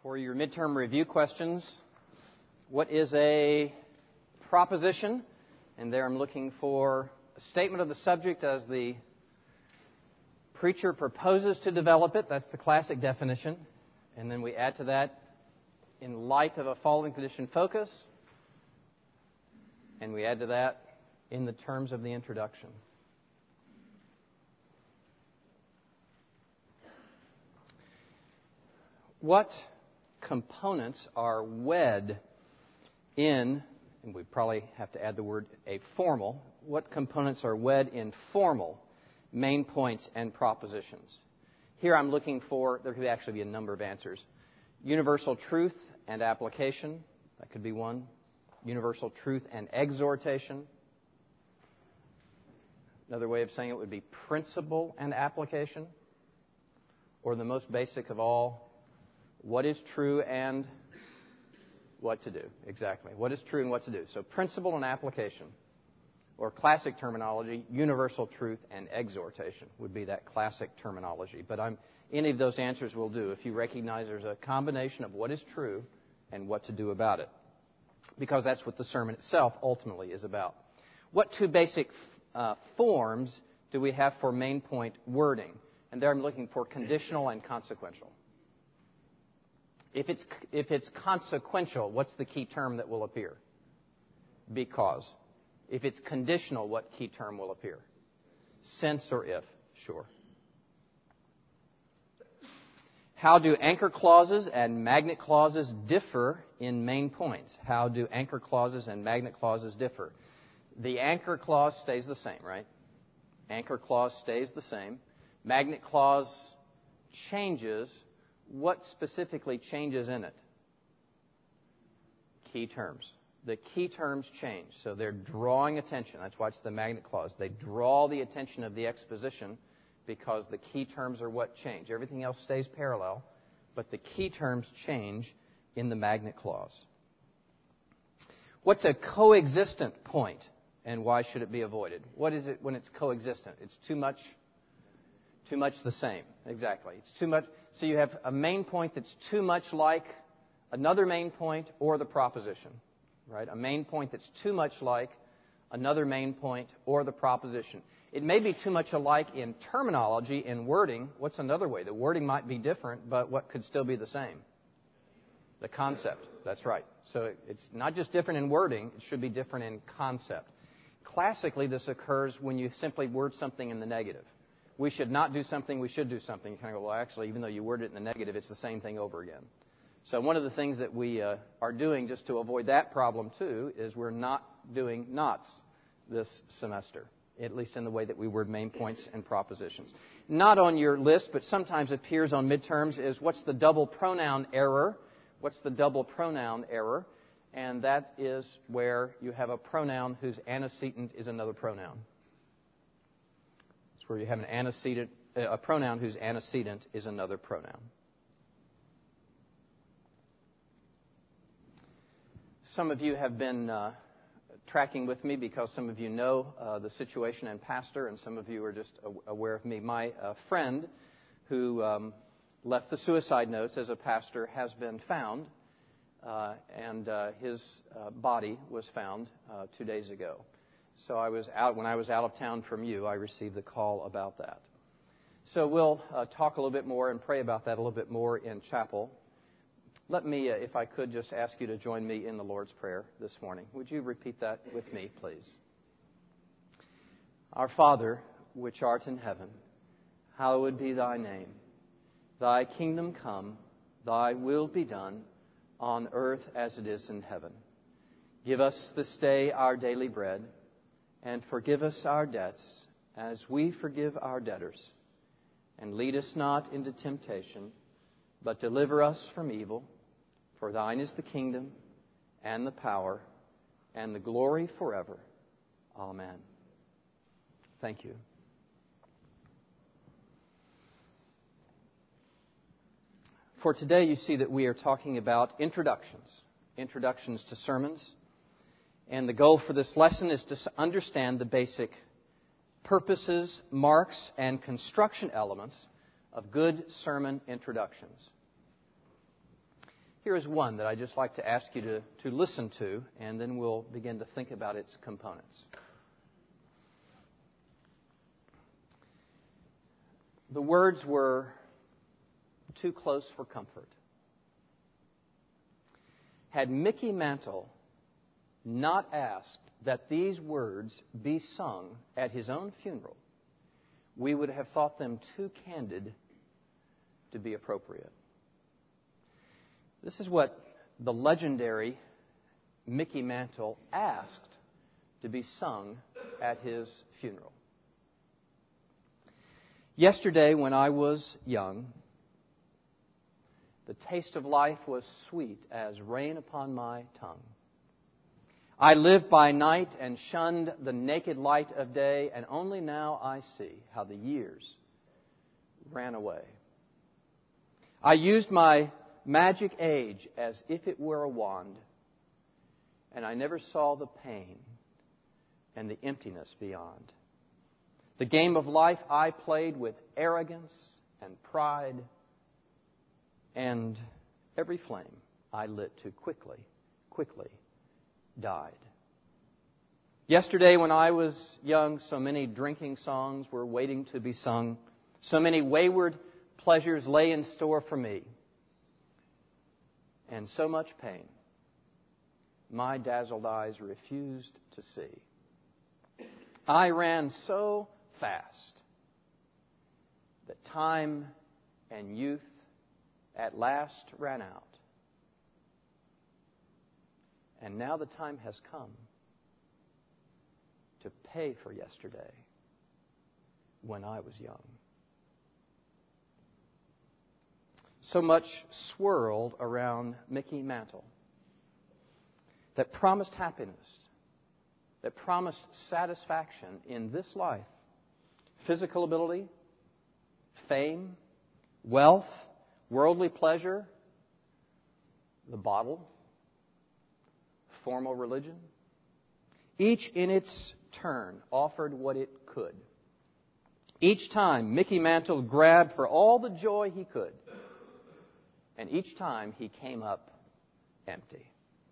For your midterm review questions, what is a proposition? And there I'm looking for a statement of the subject as the preacher proposes to develop it. That's the classic definition. And then we add to that, in light of a following condition focus. And we add to that, in the terms of the introduction. What components are wed in, and we probably have to add the word a formal, what components are wed in formal main points and propositions? Here I'm looking for, there could actually be a number of answers. Universal truth and application, that could be one. Universal truth and exhortation. Another way of saying it would be principle and application. Or the most basic of all, what is true and what to do. Exactly. What is true and what to do. So principle and application. Or classic terminology, universal truth and exhortation would be that classic terminology. But any of those answers will do if you recognize there's a combination of what is true and what to do about it. Because that's what the sermon itself ultimately is about. What two basic forms do we have for main point wording? And there I'm looking for conditional and consequential. If it's consequential, what's the key term that will appear? Because. If it's conditional, what key term will appear? Since or if. Sure. How do anchor clauses and magnet clauses differ in main points? How do anchor clauses and magnet clauses differ? The anchor clause stays the same, right? Anchor clause stays the same. Magnet clause changes. What specifically changes in it? Key terms. The key terms change. So they're drawing attention. That's why it's the magnet clause. They draw the attention of the exposition because the key terms are what change. Everything else stays parallel, but the key terms change in the magnet clause. What's a coexistent point, and why should it be avoided? What is it when it's coexistent? It's too much the same. Exactly. It's too much. So you have a main point that's too much like another main point or the proposition. Right? A main point that's too much like another main point or the proposition. It may be too much alike in terminology, in wording. What's another way? The wording might be different, but what could still be the same? The concept. That's right. So it's not just different in wording, it should be different in concept. Classically, this occurs when you simply word something in the negative. We should not do something, we should do something. You kind of go, well, actually, even though you word it in the negative, it's the same thing over again. So one of the things that we are doing just to avoid that problem, too, is we're not doing nots this semester, at least in the way that we word main points and propositions. Not on your list, but sometimes appears on midterms, is what's the double pronoun error? What's the double pronoun error? And that is where you have a pronoun whose antecedent is another pronoun. It's where you have a pronoun whose antecedent is another pronoun. Some of you have been tracking with me because some of you know the situation in pastor, and some of you are just aware of me. My friend who left the suicide notes as a pastor has been found, and his body was found 2 days ago. So when I was out of town from you, I received the call about that. So we'll talk a little bit more and pray about that a little bit more in chapel. Let me, if I could, just ask you to join me in the Lord's Prayer this morning. Would you repeat that with me, please? Our Father, which art in heaven, hallowed be thy name. Thy kingdom come, thy will be done, on earth as it is in heaven. Give us this day our daily bread, and forgive us our debts, as we forgive our debtors. And lead us not into temptation, but deliver us from evil. For thine is the kingdom, and the power, and the glory forever. Amen. Thank you. For today, you see that we are talking about introductions to sermons. And the goal for this lesson is to understand the basic purposes, marks, and construction elements of good sermon introductions. Here is one that I'd just like to ask you to listen to, and then we'll begin to think about its components. The words were too close for comfort. Had Mickey Mantle not asked that these words be sung at his own funeral, we would have thought them too candid to be appropriate. This is what the legendary Mickey Mantle asked to be sung at his funeral. Yesterday, when I was young, the taste of life was sweet as rain upon my tongue. I lived by night and shunned the naked light of day, and only now I see how the years ran away. I used my magic age as if it were a wand, and I never saw the pain and the emptiness beyond. The game of life I played with arrogance and pride, and every flame I lit too quickly died. Yesterday when I was young, so many drinking songs were waiting to be sung. So many wayward pleasures lay in store for me. And so much pain my dazzled eyes refused to see. I ran so fast that time and youth at last ran out. And now the time has come to pay for yesterday when I was young. So much swirled around Mickey Mantle that promised happiness, that promised satisfaction in this life. Physical ability, fame, wealth, worldly pleasure, the bottle, formal religion. Each in its turn offered what it could. Each time Mickey Mantle grabbed for all the joy he could. And each time he came up empty.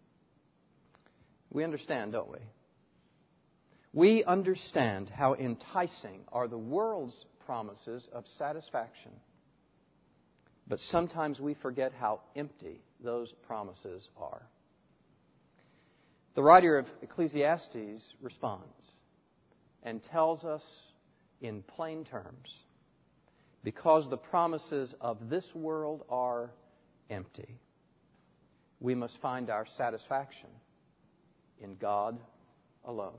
We understand, don't we? We understand how enticing are the world's promises of satisfaction. But sometimes we forget how empty those promises are. The writer of Ecclesiastes responds and tells us in plain terms, because the promises of this world are empty, we must find our satisfaction in God alone.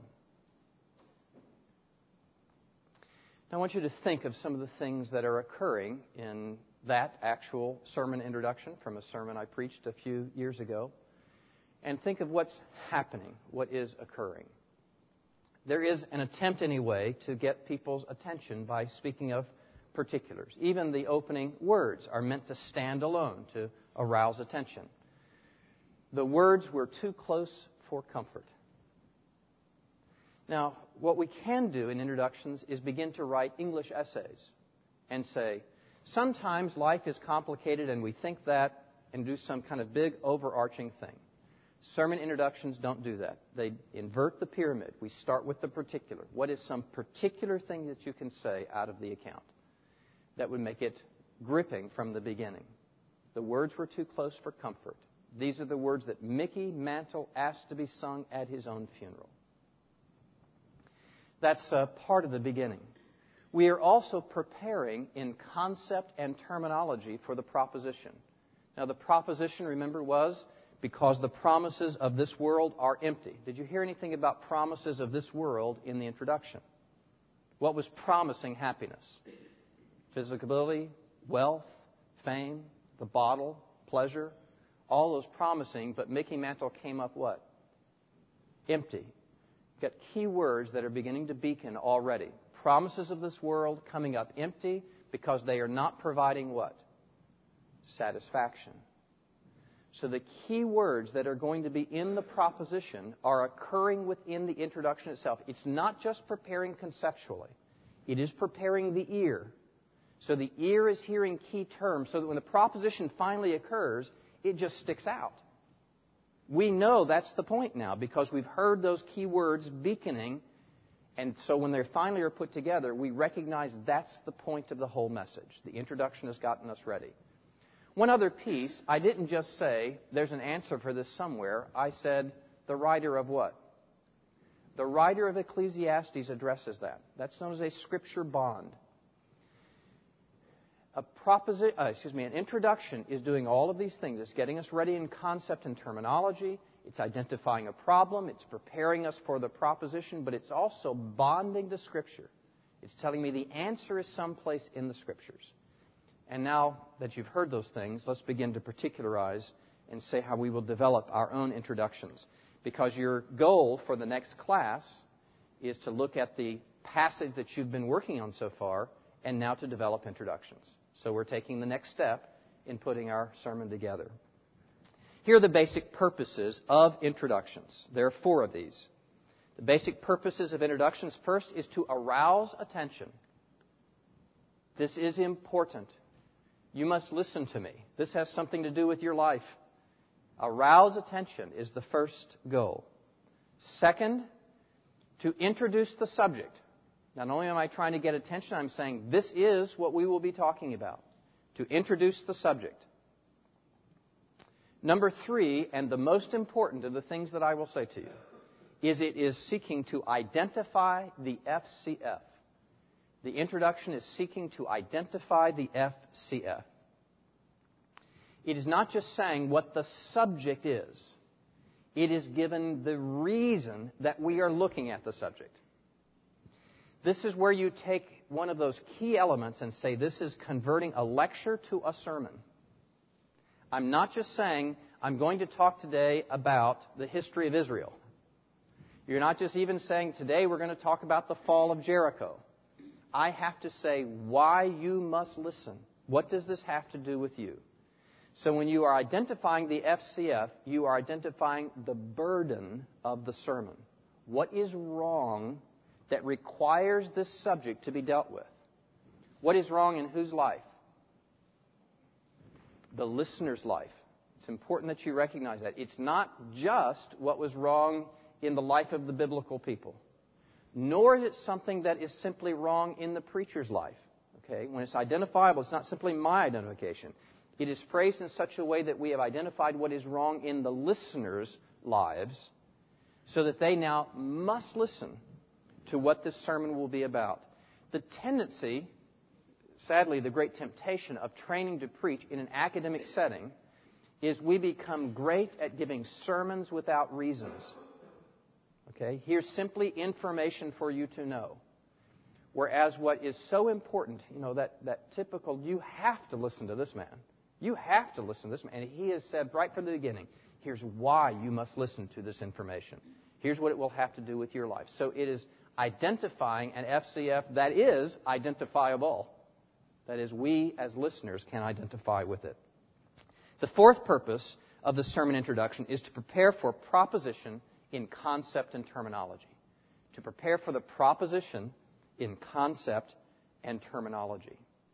Now, I want you to think of some of the things that are occurring in that actual sermon introduction from a sermon I preached a few years ago, and think of what's happening, what is occurring. There is an attempt, anyway, to get people's attention by speaking of particulars. Even the opening words are meant to stand alone, to arouse attention. The words were too close for comfort. Now, what we can do in introductions is begin to write English essays and say, sometimes life is complicated and we think that, and do some kind of big overarching thing. Sermon introductions don't do that. They invert the pyramid. We start with the particular. What is some particular thing that you can say out of the account that would make it gripping from the beginning? The words were too close for comfort. These are the words that Mickey Mantle asked to be sung at his own funeral. That's part of the beginning. We are also preparing in concept and terminology for the proposition. Now, the proposition, remember, was because the promises of this world are empty. Did you hear anything about promises of this world in the introduction? What was promising happiness? Physical ability, wealth, fame, the bottle, pleasure, all those promising, but Mickey Mantle came up what? Empty. Got key words that are beginning to beacon already. Promises of this world coming up empty because they are not providing what? Satisfaction. So the key words that are going to be in the proposition are occurring within the introduction itself. It's not just preparing conceptually. It is preparing the ear. So the ear is hearing key terms so that when the proposition finally occurs, it just sticks out. We know that's the point now because we've heard those key words beaconing, and so when they finally are put together, we recognize that's the point of the whole message. The introduction has gotten us ready. One other piece, I didn't just say, there's an answer for this somewhere. I said, the writer of what? The writer of Ecclesiastes addresses that. That's known as a scripture bond. An introduction is doing all of these things. It's getting us ready in concept and terminology. It's identifying a problem. It's preparing us for the proposition. But it's also bonding to Scripture. It's telling me the answer is someplace in the Scriptures. And now that you've heard those things, let's begin to particularize and say how we will develop our own introductions. Because your goal for the next class is to look at the passage that you've been working on so far and now to develop introductions. So we're taking the next step in putting our sermon together. Here are the basic purposes of introductions. There are 4 of these. The basic purposes of introductions first is to arouse attention. This is important. You must listen to me. This has something to do with your life. Arouse attention is the first goal. Second, to introduce the subject. Not only am I trying to get attention, I'm saying this is what we will be talking about. To introduce the subject. Number 3, and the most important of the things that I will say to you, is it is seeking to identify the FCF. The introduction is seeking to identify the FCF. It is not just saying what the subject is. It is given the reason that we are looking at the subject. This is where you take one of those key elements and say this is converting a lecture to a sermon. I'm not just saying I'm going to talk today about the history of Israel. You're not just even saying today we're going to talk about the fall of Jericho. I have to say why you must listen. What does this have to do with you? So when you are identifying the FCF, you are identifying the burden of the sermon. What is wrong that requires this subject to be dealt with? What is wrong in whose life? The listener's life. It's important that you recognize that. It's not just what was wrong in the life of the biblical people, nor is it something that is simply wrong in the preacher's life. Okay? When it's identifiable, it's not simply my identification. It is phrased in such a way that we have identified what is wrong in the listeners' lives so that they now must listen to what this sermon will be about. The tendency, sadly, the great temptation of training to preach in an academic setting is we become great at giving sermons without reasons. Okay? Here's simply information for you to know. Whereas what is so important, that typical, you have to listen to this man. You have to listen to this man. And he has said right from the beginning, here's why you must listen to this information. Here's what it will have to do with your life. So it is identifying an FCF that is identifiable. That is, we as listeners can identify with it. The 4th purpose of the sermon introduction is to prepare for proposition in concept and terminology. To prepare for the proposition in concept and terminology.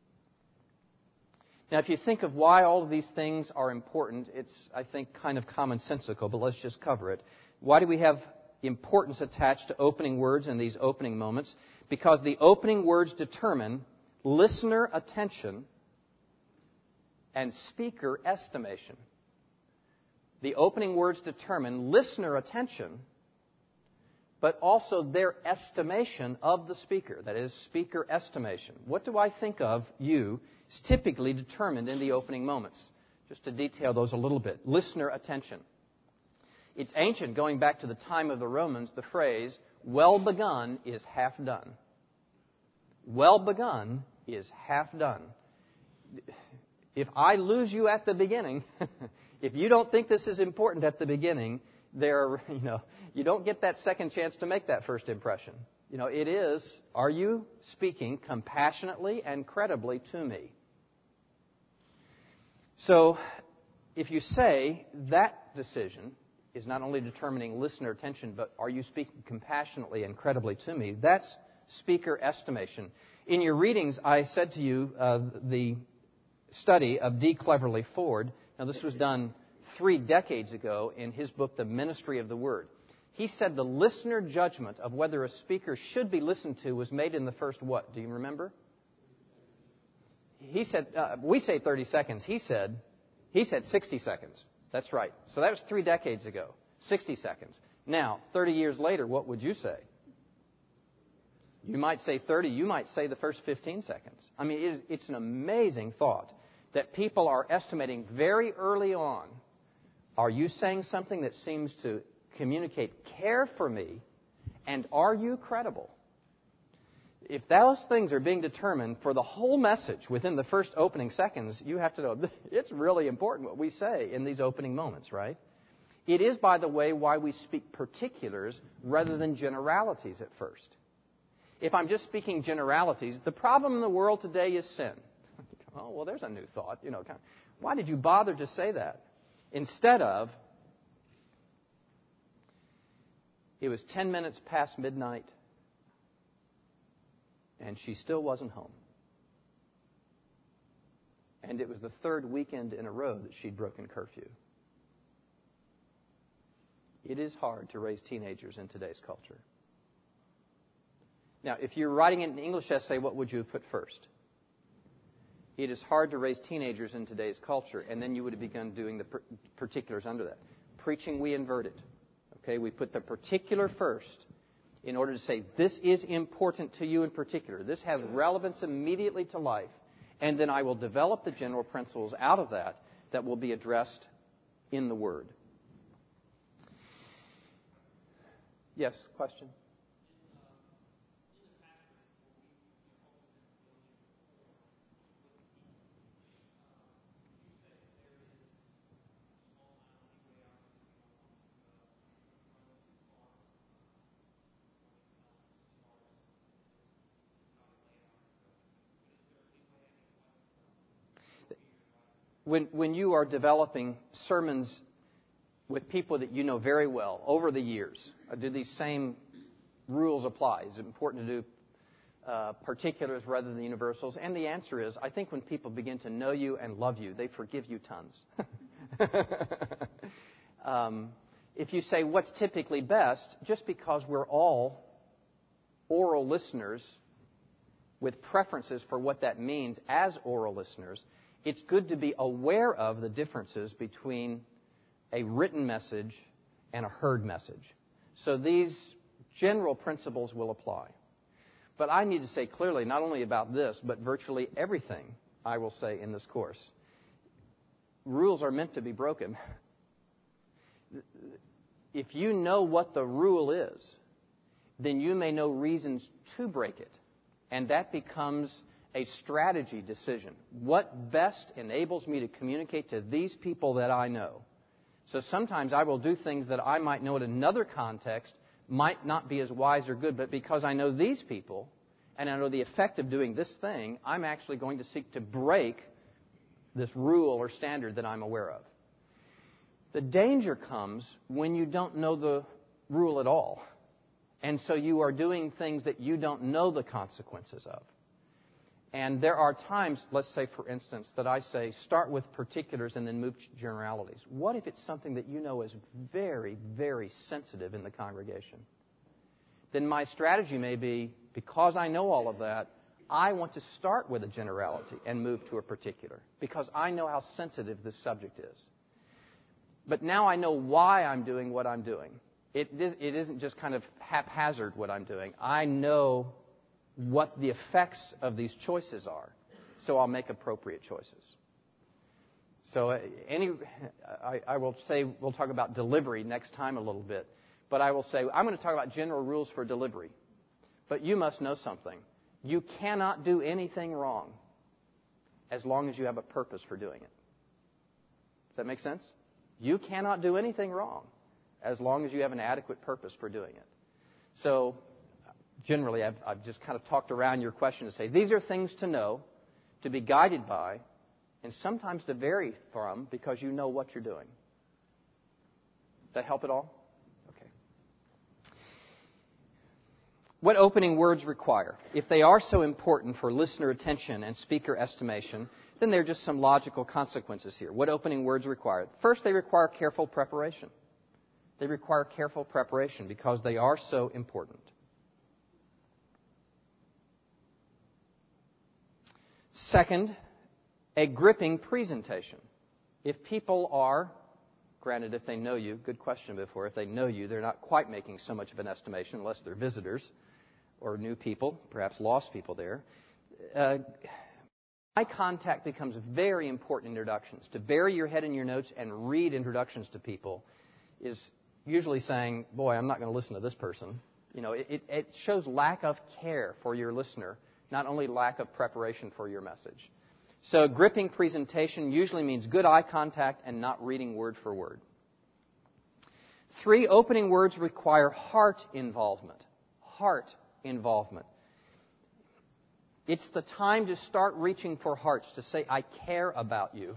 Now, if you think of why all of these things are important, it's, I think, kind of commonsensical, but let's just cover it. Why do we have importance attached to opening words in these opening moments? Because the opening words determine listener attention and speaker estimation. The opening words determine listener attention, but also their estimation of the speaker. That is, speaker estimation. What do I think of you is typically determined in the opening moments. Just to detail those a little bit. Listener attention. It's ancient, going back to the time of the Romans, the phrase, well begun is half done. Well begun is half done. If I lose you at the beginning, if you don't think this is important at the beginning, you don't get that second chance to make that first impression. It is, are you speaking compassionately and credibly to me? So, if you say that decision is not only determining listener attention, but are you speaking compassionately and credibly to me, that's speaker estimation. In your readings, I said to you the study of D. Cleverly Ford Now, this was done 3 decades ago in his book, The Ministry of the Word. He said the listener judgment of whether a speaker should be listened to was made in the first what? Do you remember? He said, we say 30 seconds. He said 60 seconds. That's right. So that was 3 decades ago. 60 seconds. Now, 30 years later, what would you say? You might say 30. You might say the first 15 seconds. I mean, it's an amazing thought that people are estimating very early on. Are you saying something that seems to communicate care for me? And are you credible? If those things are being determined for the whole message within the first opening seconds, you have to know it's really important what we say in these opening moments, right? It is, by the way, why we speak particulars rather than generalities at first. If I'm just speaking generalities, the problem in the world today is sin. Oh, well, there's a new thought. Why did you bother to say that? Instead of, it was 10 minutes past midnight, and she still wasn't home. And it was the 3rd weekend in a row that she'd broken curfew. It is hard to raise teenagers in today's culture. Now, if you're writing an English essay, what would you have put first? It is hard to raise teenagers in today's culture, and then you would have begun doing the particulars under that. Preaching, we invert it. Okay, we put the particular first in order to say, this is important to you in particular. This has relevance immediately to life. And then I will develop the general principles out of that that will be addressed in the Word. Yes, question? When you are developing sermons with people that you know very well over the years, do these same rules apply? Is it important to do particulars rather than universals? And the answer is, I think when people begin to know you and love you, they forgive you tons. If you say what's typically best, just because we're all oral listeners with preferences for what that means as oral listeners, it's good to be aware of the differences between a written message and a heard message. So these general principles will apply. But I need to say clearly, not only about this, but virtually everything I will say in this course. Rules are meant to be broken. If you know what the rule is, then you may know reasons to break it. And that becomes a strategy decision. What best enables me to communicate to these people that I know? So sometimes I will do things that I might know in another context might not be as wise or good, but because I know these people and I know the effect of doing this thing, I'm actually going to seek to break this rule or standard that I'm aware of. The danger comes when you don't know the rule at all. And so you are doing things that you don't know the consequences of. And there are times, let's say, for instance, that I say, start with particulars and then move to generalities. What if it's something that you know is very, very sensitive in the congregation? Then my strategy may be, because I know all of that, I want to start with a generality and move to a particular, because I know how sensitive this subject is. But now I know why I'm doing what I'm doing. It isn't just kind of haphazard what I'm doing. I know what the effects of these choices are, so I'll make appropriate choices. So I will say we'll talk about delivery next time a little bit, but I will say I'm going to talk about general rules for delivery. But you must know something. You cannot do anything wrong as long as you have a purpose for doing it. Does that make sense? You cannot do anything wrong as long as you have an adequate purpose for doing it. So generally, I've just kind of talked around your question to say, these are things to know, to be guided by, and sometimes to vary from because you know what you're doing. Does that help at all? Okay. What opening words require? If they are so important for listener attention and speaker estimation, Then there are just some logical consequences here. What opening words require? First, they require careful preparation. They require careful preparation because they are so important. Second, a gripping presentation. If people are, granted, if they know you, good question before, if they know you, they're not quite making so much of an estimation unless they're visitors or new people, perhaps lost people there. Eye contact becomes very important in introductions. To bury your head in your notes and read introductions to people is usually saying, boy, I'm not going to listen to this person. You know, it shows lack of care for your listener, not only lack of preparation for your message. So gripping presentation usually means good eye contact and not reading word for word. 3, opening words require heart involvement. Heart involvement. It's the time to start reaching for hearts, to say, I care about you.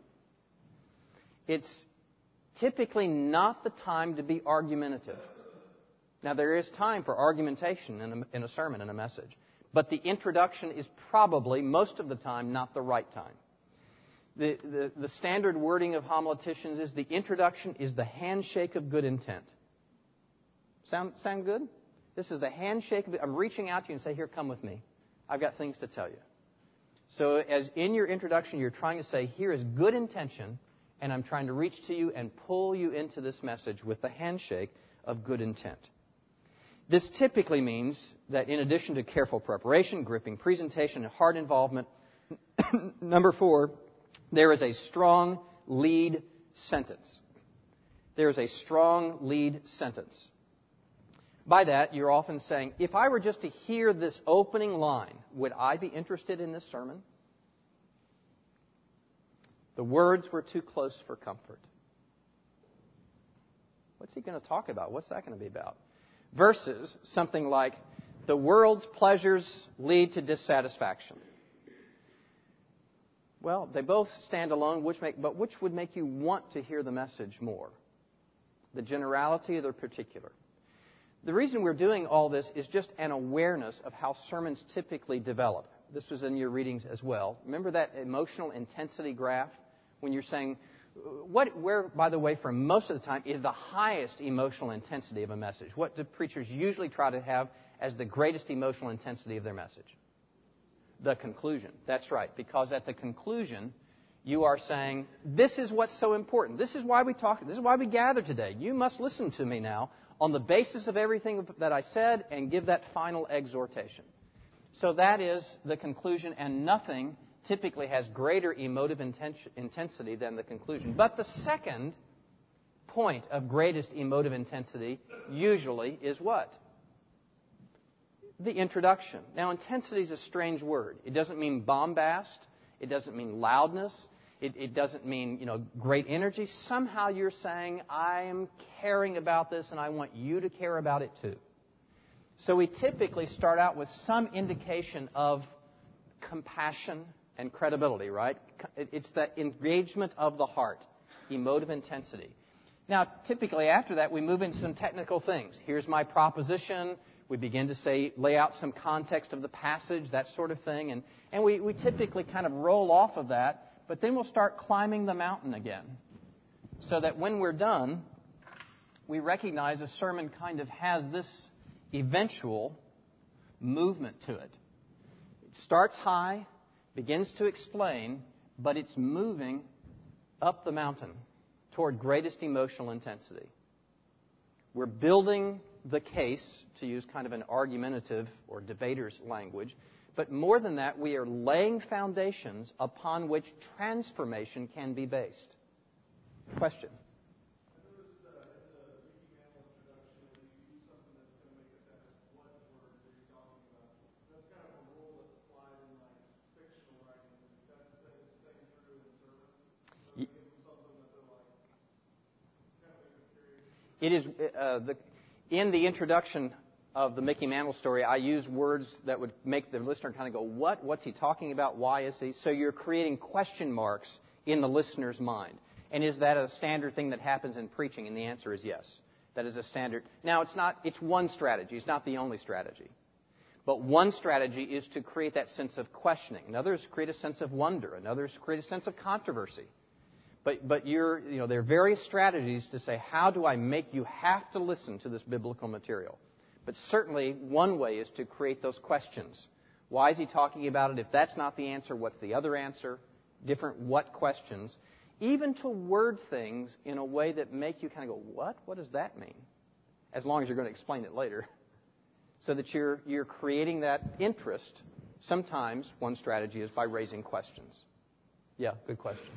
It's typically not the time to be argumentative. Now, there is time for argumentation in a sermon, in a message. But the introduction is probably, most of the time, not the right time. The standard wording of homileticians is the introduction is the handshake of good intent. Sound good? This is the handshake. I'm reaching out to you and say, here, come with me. I've got things to tell you. So as in your introduction, you're trying to say, here is good intention, and I'm trying to reach to you and pull you into this message with the handshake of good intent. This typically means that in addition to careful preparation, gripping presentation, and heart involvement, number 4, there is a strong lead sentence. There is a strong lead sentence. By that, you're often saying, if I were just to hear this opening line, would I be interested in this sermon? The words were too close for comfort. What's he going to talk about? What's that going to be about? Versus something like, the world's pleasures lead to dissatisfaction. Well, they both stand alone, but which would make you want to hear the message more? The generality or the particular? The reason we're doing all this is just an awareness of how sermons typically develop. This was in your readings as well. Remember that emotional intensity graph? When you're saying, where, by the way, for most of the time, is the highest emotional intensity of a message? What do preachers usually try to have as the greatest emotional intensity of their message? The conclusion. That's right. Because at the conclusion, you are saying, this is what's so important. This is why we talk. This is why we gather today. You must listen to me now on the basis of everything that I said and give that final exhortation. So that is the conclusion, and nothing typically has greater emotive intensity than the conclusion. But the second point of greatest emotive intensity usually is what? The introduction. Now, intensity is a strange word. It doesn't mean bombast. It doesn't mean loudness. It doesn't mean, great energy. Somehow you're saying, I am caring about this and I want you to care about it too. So we typically start out with some indication of compassion and credibility, right? It's the engagement of the heart, emotive intensity. Now, typically after that, we move into some technical things. Here's my proposition. We begin to lay out some context of the passage, that sort of thing. And we typically kind of roll off of that, but then we'll start climbing the mountain again. So that when we're done, we recognize a sermon kind of has this eventual movement to it. It starts high, begins to explain, but it's moving up the mountain toward greatest emotional intensity. We're building the case, to use kind of an argumentative or debater's language, but more than that, we are laying foundations upon which transformation can be based. Question? It is in the introduction of the Mickey Mantle story, I use words that would make the listener kind of go, what? What's he talking about? Why is he? So you're creating question marks in the listener's mind. And is that a standard thing that happens in preaching? And the answer is yes. That is a standard. Now, it's one strategy. It's not the only strategy. But one strategy is to create that sense of questioning. Another is create a sense of wonder. Another is create a sense of controversy. But there are various strategies to say, how do I make you have to listen to this biblical material? But certainly one way is to create those questions. Why is he talking about it? If that's not the answer, what's the other answer? Different what questions. Even to word things in a way that make you kind of go, what? What does that mean? As long as you're going to explain it later. So that you're creating that interest. Sometimes one strategy is by raising questions. Yeah, good question.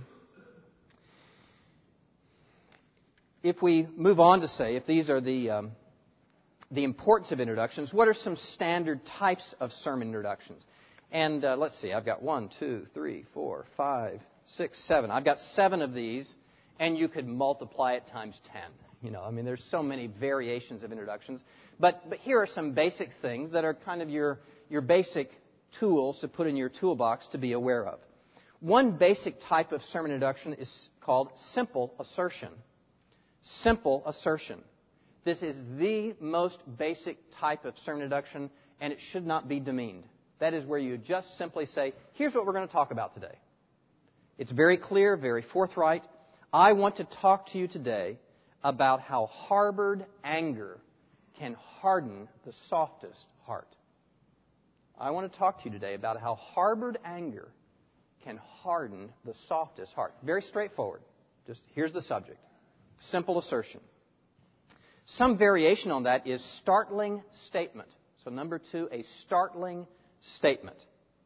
If we move on to say, if these are the importance of introductions, what are some standard types of sermon introductions? And let's see, I've got 1, 2, 3, 4, 5, 6, 7. I've got 7 of these, and you could multiply it times 10. There's so many variations of introductions. But here are some basic things that are kind of your basic tools to put in your toolbox to be aware of. One basic type of sermon introduction is called simple assertion. Simple assertion. This is the most basic type of sermon introduction, and it should not be demeaned. That is where you just simply say, here's what we're going to talk about today. It's very clear, very forthright. I want to talk to you today about how harbored anger can harden the softest heart. I want to talk to you today about how harbored anger can harden the softest heart. Very straightforward. Just here's the subject. Simple assertion. Some variation on that is startling statement. So number 2, a startling statement.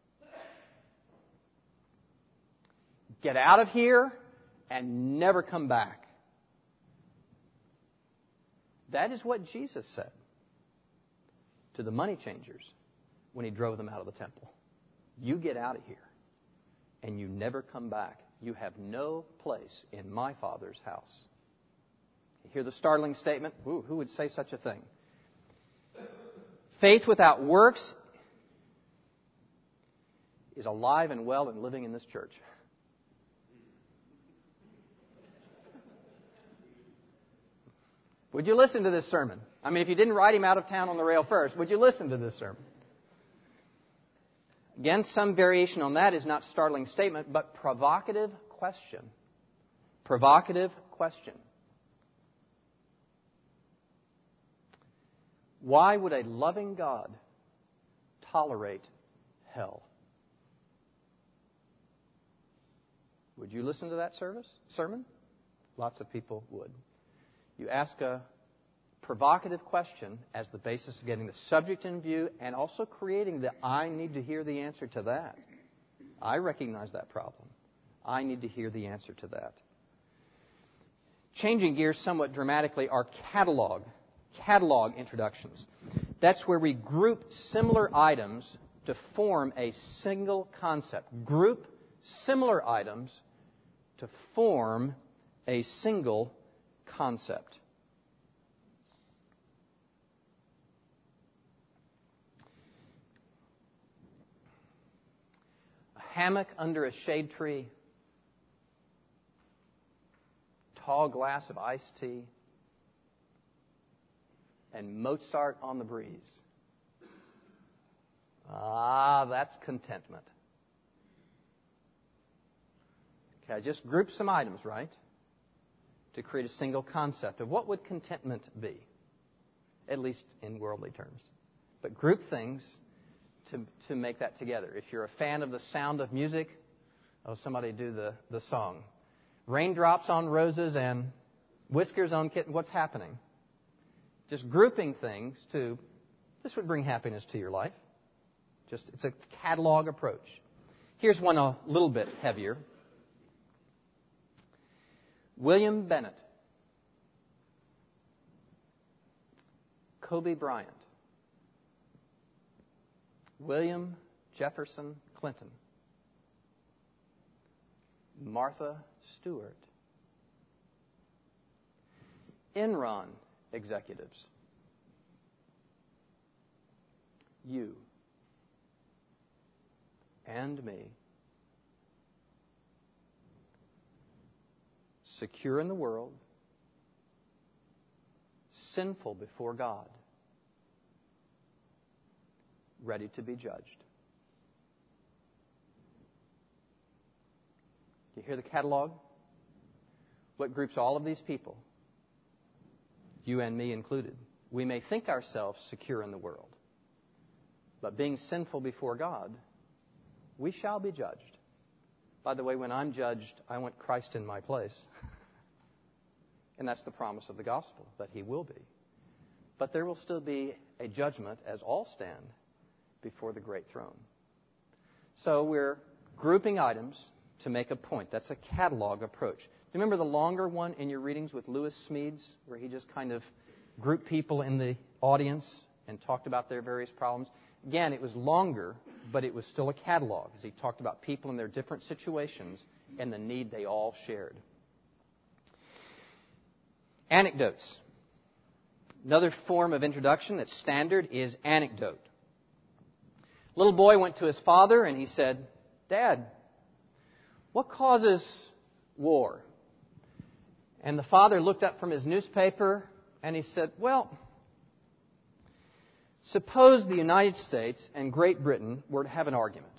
Get out of here and never come back. That is what Jesus said to the money changers when he drove them out of the temple. You get out of here and you never come back. You have no place in my Father's house. You hear the startling statement? Ooh, who would say such a thing? Faith without works is alive and well and living in this church. Would you listen to this sermon? I mean, if you didn't write him out of town on the rail first, would you listen to this sermon? Again, some variation on that is not startling statement, but provocative question. Provocative question. Why would a loving God tolerate hell? Would you listen to that sermon? Lots of people would. You ask a provocative question as the basis of getting the subject in view and also creating the I need to hear the answer to that. I recognize that problem. I need to hear the answer to that. Changing gears somewhat dramatically are catalog introductions. That's where we group similar items to form a single concept. Group similar items to form a single concept. A hammock under a shade tree. Tall glass of iced tea. And Mozart on the breeze. Ah, that's contentment. Okay, I just grouped some items, right? To create a single concept of what would contentment be, at least in worldly terms. But group things to make that together. If you're a fan of the sound of music, somebody do the song. Raindrops on roses and whiskers on kitten. What's happening? Just grouping things this would bring happiness to your life. It's a catalog approach. Here's one a little bit heavier. William Bennett, Kobe Bryant, William Jefferson Clinton, Martha Stewart, Enron executives, you, and me. Secure in the world, sinful before God, ready to be judged. Do you hear the catalog? What groups all of these people, you and me included? We may think ourselves secure in the world, but being sinful before God, we shall be judged. By the way, when I'm judged, I want Christ in my place. And that's the promise of the gospel, that He will be. But there will still be a judgment as all stand before the great throne. So we're grouping items to make a point. That's a catalog approach. Do you remember the longer one in your readings with Lewis Smedes, where he just kind of grouped people in the audience and talked about their various problems? Again, it was longer, but it was still a catalog, as he talked about people in their different situations and the need they all shared. Anecdotes. Another form of introduction that's standard is anecdote. Little boy went to his father and he said, "Dad, what causes war?" And the father looked up from his newspaper and he said, "Well, suppose the United States and Great Britain were to have an argument."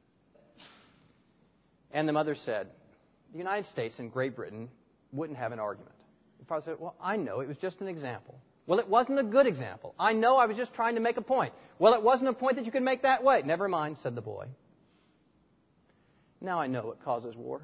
And the mother said, "The United States and Great Britain wouldn't have an argument." The father said, "Well, I know, it was just an example." "Well, it wasn't a good example. I know, I was just trying to make a point." "Well, it wasn't a point that you could make that way." "Never mind," said the boy. "Now I know what causes war."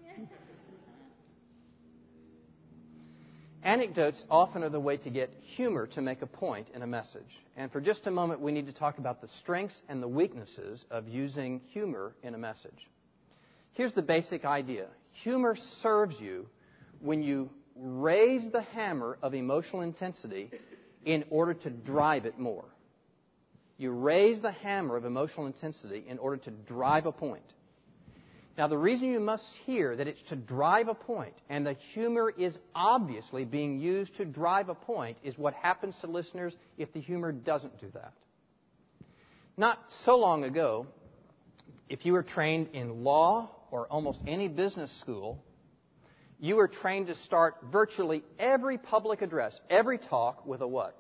Anecdotes often are the way to get humor to make a point in a message. And for just a moment, we need to talk about the strengths and the weaknesses of using humor in a message. Here's the basic idea. Humor serves you when you raise the hammer of emotional intensity in order to drive it more. You raise the hammer of emotional intensity in order to drive a point. Now, the reason you must hear that it's to drive a point, and the humor is obviously being used to drive a point, is what happens to listeners if the humor doesn't do that. Not so long ago, if you were trained in law or almost any business school, you were trained to start virtually every public address, every talk with a what?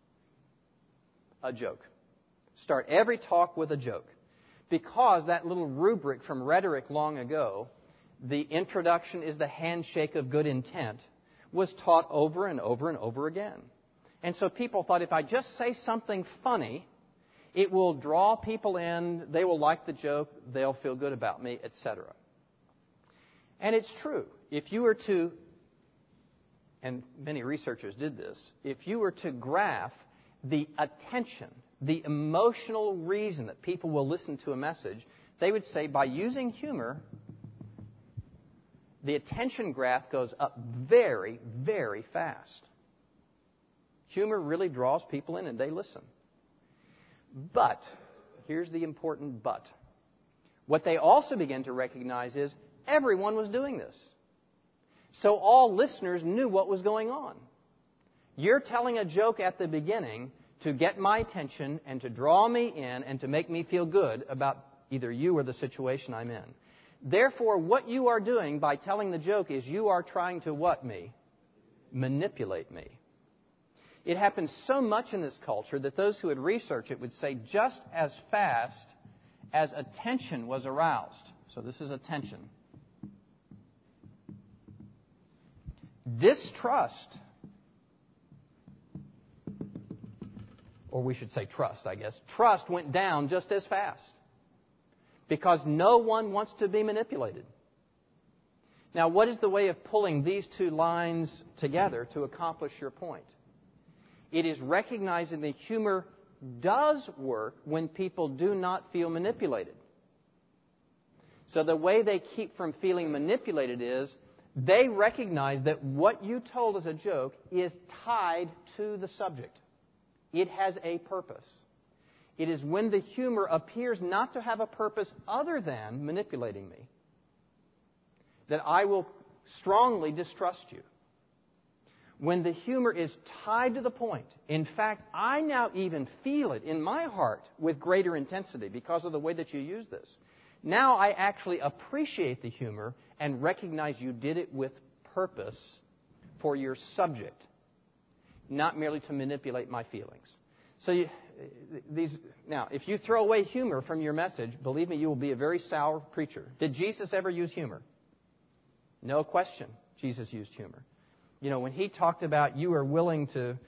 A joke. Start every talk with a joke. Because that little rubric from rhetoric long ago, the introduction is the handshake of good intent, was taught over and over and over again. And so people thought, if I just say something funny, it will draw people in, they will like the joke, they'll feel good about me, etc. And it's true. If you were to, and many researchers did this, if you were to graph the attention, the emotional reason that people will listen to a message, they would say by using humor, the attention graph goes up very, very fast. Humor really draws people in and they listen. But, here's the important but. What they also begin to recognize is everyone was doing this. So all listeners knew what was going on. You're telling a joke at the beginning to get my attention and to draw me in and to make me feel good about either you or the situation I'm in. Therefore, what you are doing by telling the joke is you are trying to what me? Manipulate me. It happens so much in this culture that those who would research it would say just as fast as attention was aroused. So this is attention. Distrust, or we should say trust, I guess. Trust went down just as fast because no one wants to be manipulated. Now, what is the way of pulling these two lines together to accomplish your point? It is recognizing that humor does work when people do not feel manipulated. So the way they keep from feeling manipulated is they recognize that what you told as a joke is tied to the subject. It has a purpose. It is when the humor appears not to have a purpose other than manipulating me that I will strongly distrust you. When the humor is tied to the point, in fact, I now even feel it in my heart with greater intensity because of the way that you use this. Now I actually appreciate the humor and recognize you did it with purpose for your subject, not merely to manipulate my feelings. So Now, if you throw away humor from your message, believe me, you will be a very sour preacher. Did Jesus ever use humor? No question, Jesus used humor. When He talked about you are willing to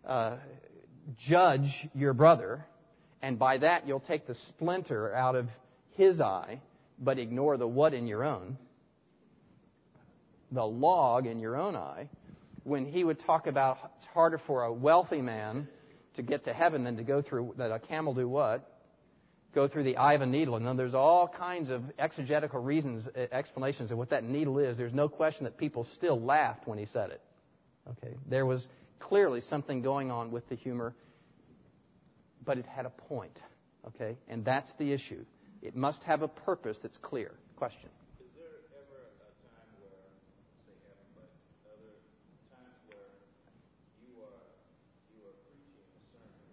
judge your brother, and by that you'll take the splinter out of his eye, but ignore the what in your own, the log in your own eye. When He would talk about it's harder for a wealthy man to get to heaven than to go through, that a camel do what? Go through the eye of a needle. And then there's all kinds of exegetical reasons, explanations of what that needle is. There's no question that people still laughed when He said it. Okay, there was clearly something going on with the humor, but it had a point. Okay, and that's the issue. It must have a purpose that's clear. Question. Is there ever a time where, say heaven, but other times where you are preaching a sermon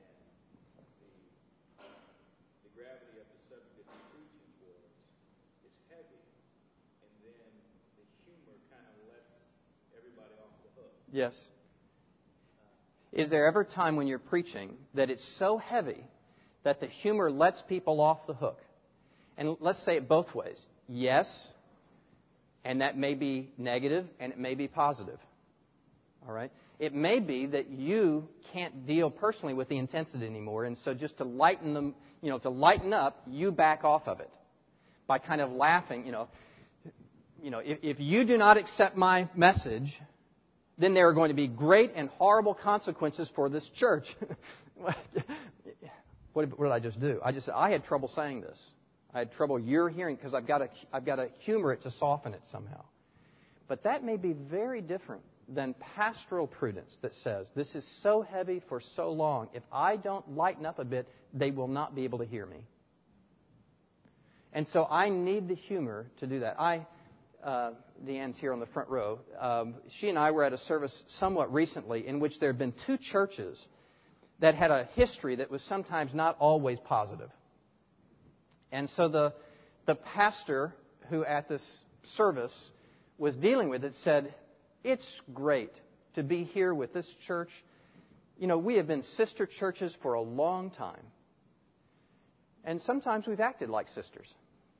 and the gravity of the subject that you're preaching towards is heavy, and then the humor kind of lets everybody off the hook? Yes. Is there ever a time when you're preaching that it's so heavy that the humor lets people off the hook? And let's say it both ways. Yes, and that may be negative, and it may be positive. All right? It may be that you can't deal personally with the intensity anymore, and so just to lighten them, to lighten up, you back off of it by kind of laughing. If you do not accept my message, then there are going to be great and horrible consequences for this church. What did I just do? I had trouble saying this. I had trouble you're hearing because I've got to humor it to soften it somehow. But that may be very different than pastoral prudence that says this is so heavy for so long. If I don't lighten up a bit, they will not be able to hear me. And so I need the humor to do that. Deanne's here on the front row. She and I were at a service somewhat recently in which there had been two churches that had a history that was sometimes not always positive. And so the pastor who at this service was dealing with it said, it's great to be here with this church. We have been sister churches for a long time. And sometimes we've acted like sisters.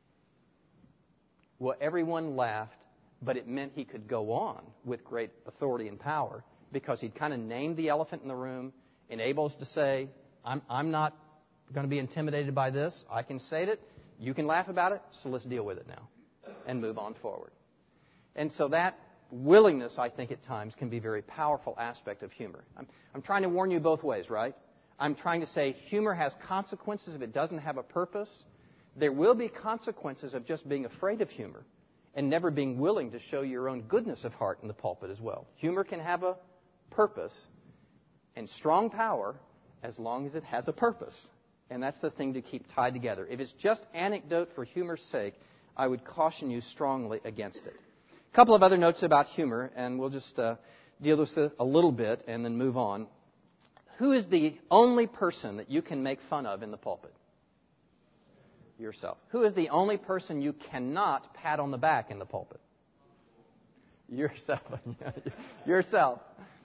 Well, everyone laughed, but it meant he could go on with great authority and power because he'd kind of named the elephant in the room, enabled us to say, I'm not going to be intimidated by this. I can say it. You can laugh about it, so let's deal with it now and move on forward. And so that willingness, I think, at times can be a very powerful aspect of humor. I'm trying to warn you both ways, right? I'm trying to say humor has consequences if it doesn't have a purpose. There will be consequences of just being afraid of humor and never being willing to show your own goodness of heart in the pulpit as well. Humor can have a purpose and strong power as long as it has a purpose. And that's the thing to keep tied together. If it's just anecdote for humor's sake, I would caution you strongly against it. A couple of other notes about humor, and we'll just deal with it a little bit and then move on. Who is the only person that you can make fun of in the pulpit? Yourself. Who is the only person you cannot pat on the back in the pulpit? Yourself. Yourself.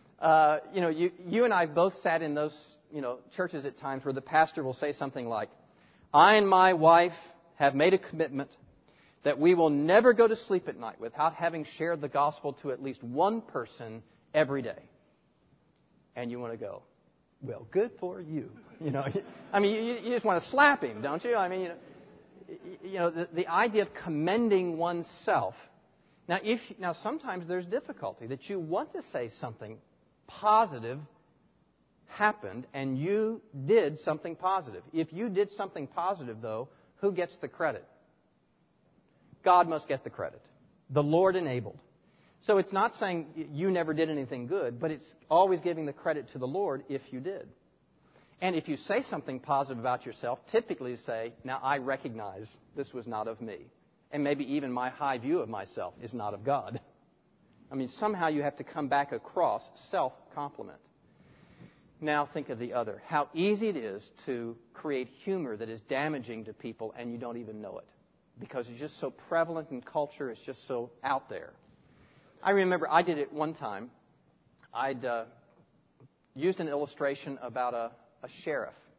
You and I both sat in those, churches at times where the pastor will say something like, I and my wife have made a commitment that we will never go to sleep at night without having shared the gospel to at least one person every day. And you want to go, well, good for you. You just want to slap him, don't you? The idea of commending oneself. Now, sometimes there's difficulty that you want to say something positive happened and you did something positive. If you did something positive, though, who gets the credit? God must get the credit. The Lord enabled. So it's not saying you never did anything good, but it's always giving the credit to the Lord if you did. And if you say something positive about yourself, typically say, now I recognize this was not of me. And maybe even my high view of myself is not of God. Somehow you have to come back across self-compliment. Now think of the other. How easy it is to create humor that is damaging to people and you don't even know it. Because it's just so prevalent in culture, it's just so out there. I remember I did it one time. I'd used an illustration about a sheriff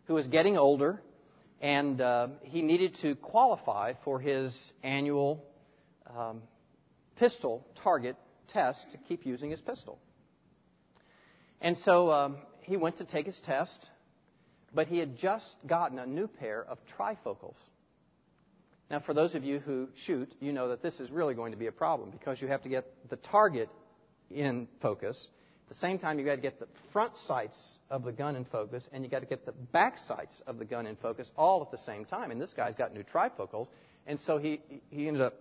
who was getting older, and he needed to qualify for his annual pistol target test to keep using his pistol. And so he went to take his test, but he had just gotten a new pair of trifocals. Now, for those of you who shoot, you know that this is really going to be a problem because you have to get the target in focus. At the same time, you've got to get the front sights of the gun in focus, and you've got to get the back sights of the gun in focus all at the same time. And this guy's got new trifocals, and so he ended up,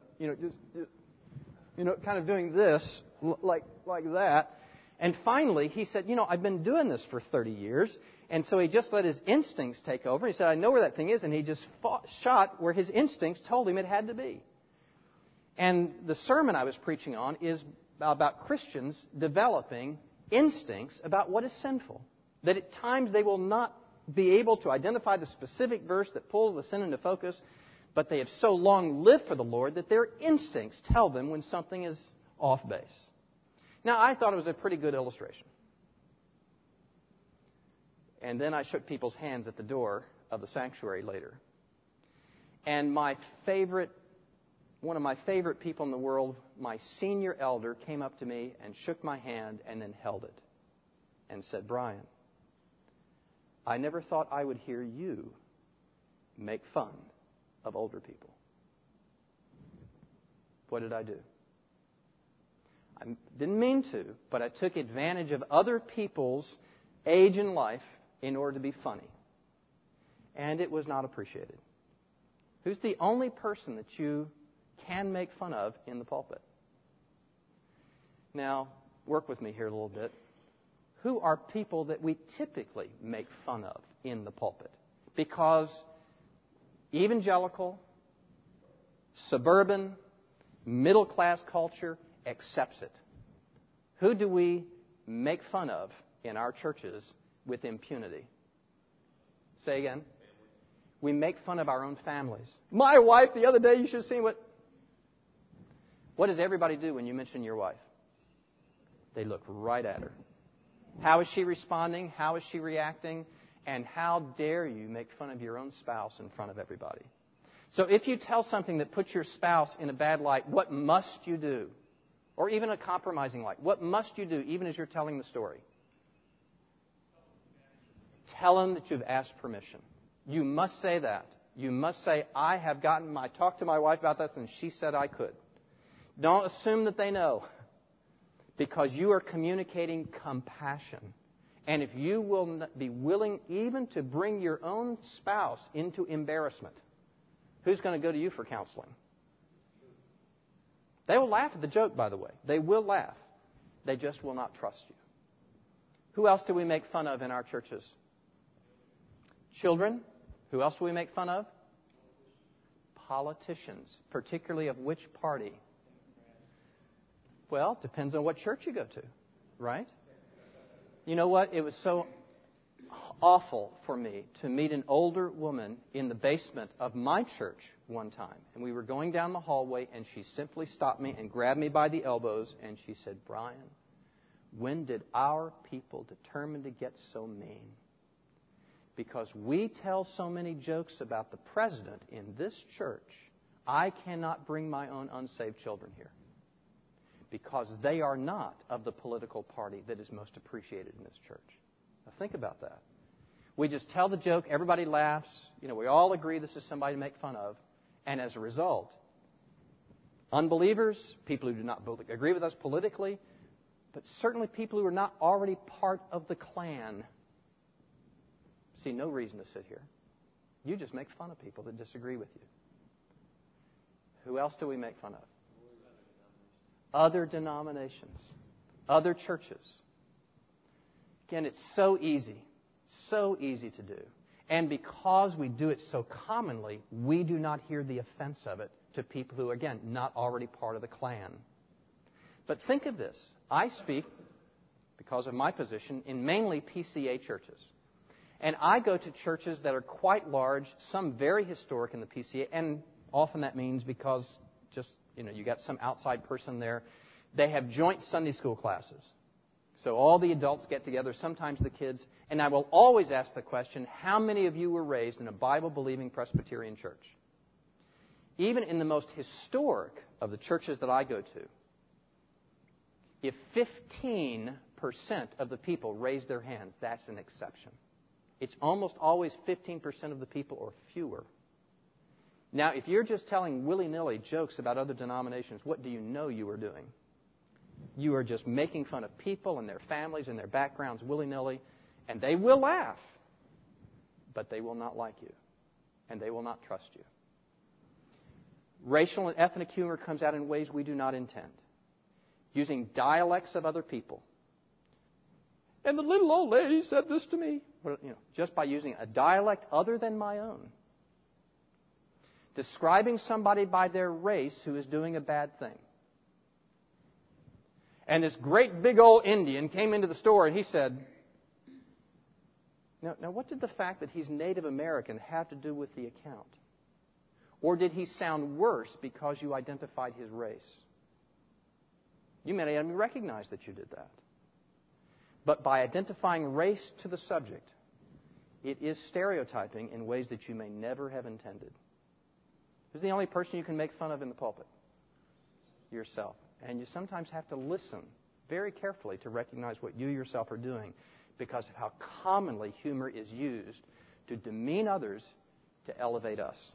kind of doing this like that. And finally, he said, I've been doing this for 30 years. And so he just let his instincts take over. He said, I know where that thing is. And he just shot where his instincts told him it had to be. And the sermon I was preaching on is about Christians developing instincts about what is sinful. That at times they will not be able to identify the specific verse that pulls the sin into focus, but they have so long lived for the Lord that their instincts tell them when something is off base. Now, I thought it was a pretty good illustration. And then I shook people's hands at the door of the sanctuary later. And one of my favorite people in the world, my senior elder, came up to me and shook my hand and then held it and said, Brian, I never thought I would hear you make fun of older people. What did I do? I didn't mean to, but I took advantage of other people's age in life in order to be funny. And it was not appreciated. Who's the only person that you can make fun of in the pulpit? Now, work with me here a little bit. Who are people that we typically make fun of in the pulpit? Because evangelical, suburban, middle-class culture accepts it. Who do we make fun of in our churches with impunity? Say again. We make fun of our own families. My wife, the other day, you should have seen what does everybody do when you mention your wife? They look right at her. How is she responding? How is she reacting? And how dare you make fun of your own spouse in front of everybody? So if you tell something that puts your spouse in a bad light, what must you do? Or even a compromising light. What must you do, even as you're telling the story? Tell them that you've asked permission. You must say that. You must say, I talked to my wife about this and she said I could. Don't assume that they know. Because you are communicating compassion. And if you will be willing even to bring your own spouse into embarrassment, who's going to go to you for counseling? They will laugh at the joke, by the way. They will laugh. They just will not trust you. Who else do we make fun of in our churches? Children. Who else do we make fun of? Politicians, particularly of which party? Well, it depends on what church you go to, right? You know what? It was so awful for me to meet an older woman in the basement of my church one time. And we were going down the hallway, and she simply stopped me and grabbed me by the elbows, and she said, Brian, when did our people determine to get so mean? Because we tell so many jokes about the president in this church, I cannot bring my own unsaved children here. Because they are not of the political party that is most appreciated in this church. Now think about that. We just tell the joke, everybody laughs, we all agree this is somebody to make fun of, and as a result, unbelievers, people who do not agree with us politically, but certainly people who are not already part of the clan, see no reason to sit here. You just make fun of people that disagree with you. Who else do we make fun of? Other denominations, other churches. Again, it's so easy to do. And because we do it so commonly, we do not hear the offense of it to people who, again, not already part of the clan. But think of this. I speak, because of my position, in mainly PCA churches. And I go to churches that are quite large, some very historic in the PCA, and often that means because you got some outside person there. They have joint Sunday school classes. So all the adults get together, sometimes the kids, and I will always ask the question, how many of you were raised in a Bible-believing Presbyterian church? Even in the most historic of the churches that I go to, if 15% of the people raise their hands, that's an exception. It's almost always 15% of the people or fewer. Now, if you're just telling willy-nilly jokes about other denominations, what do you know you are doing? You are just making fun of people and their families and their backgrounds willy-nilly, and they will laugh, but they will not like you, and they will not trust you. Racial and ethnic humor comes out in ways we do not intend. Using dialects of other people. And the little old lady said this to me. Just by using a dialect other than my own. Describing somebody by their race who is doing a bad thing. And this great big old Indian came into the store and he said, now what did the fact that he's Native American have to do with the account? Or did he sound worse because you identified his race? You may not even recognize that you did that. But by identifying race to the subject, it is stereotyping in ways that you may never have intended. Who's the only person you can make fun of in the pulpit? Yourself. And you sometimes have to listen very carefully to recognize what you yourself are doing because of how commonly humor is used to demean others to elevate us.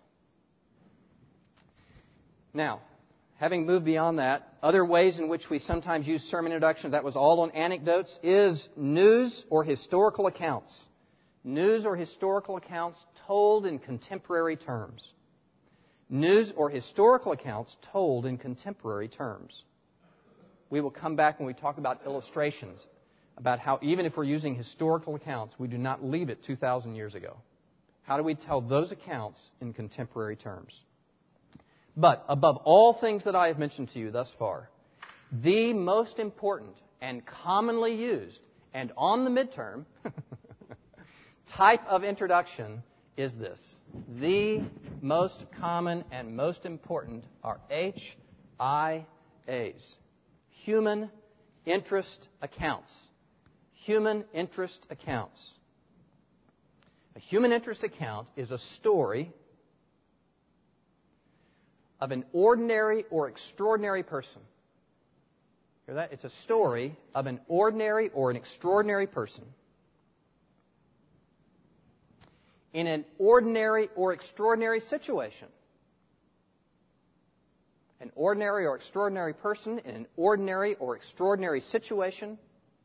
Now, having moved beyond that, other ways in which we sometimes use sermon introduction, that was all on anecdotes, is news or historical accounts. News or historical accounts told in contemporary terms. News or historical accounts told in contemporary terms. We will come back when we talk about illustrations, about how even if we're using historical accounts, we do not leave it 2,000 years ago. How do we tell those accounts in contemporary terms? But above all things that I have mentioned to you thus far, the most important and commonly used and on the midterm type of introduction is this. The most common and most important are HIAs, human interest accounts. Human interest accounts. A human interest account is a story of an ordinary or extraordinary person. Hear that? It's a story of an ordinary or an extraordinary person in an ordinary or extraordinary situation. An ordinary or extraordinary person in an ordinary or extraordinary situation.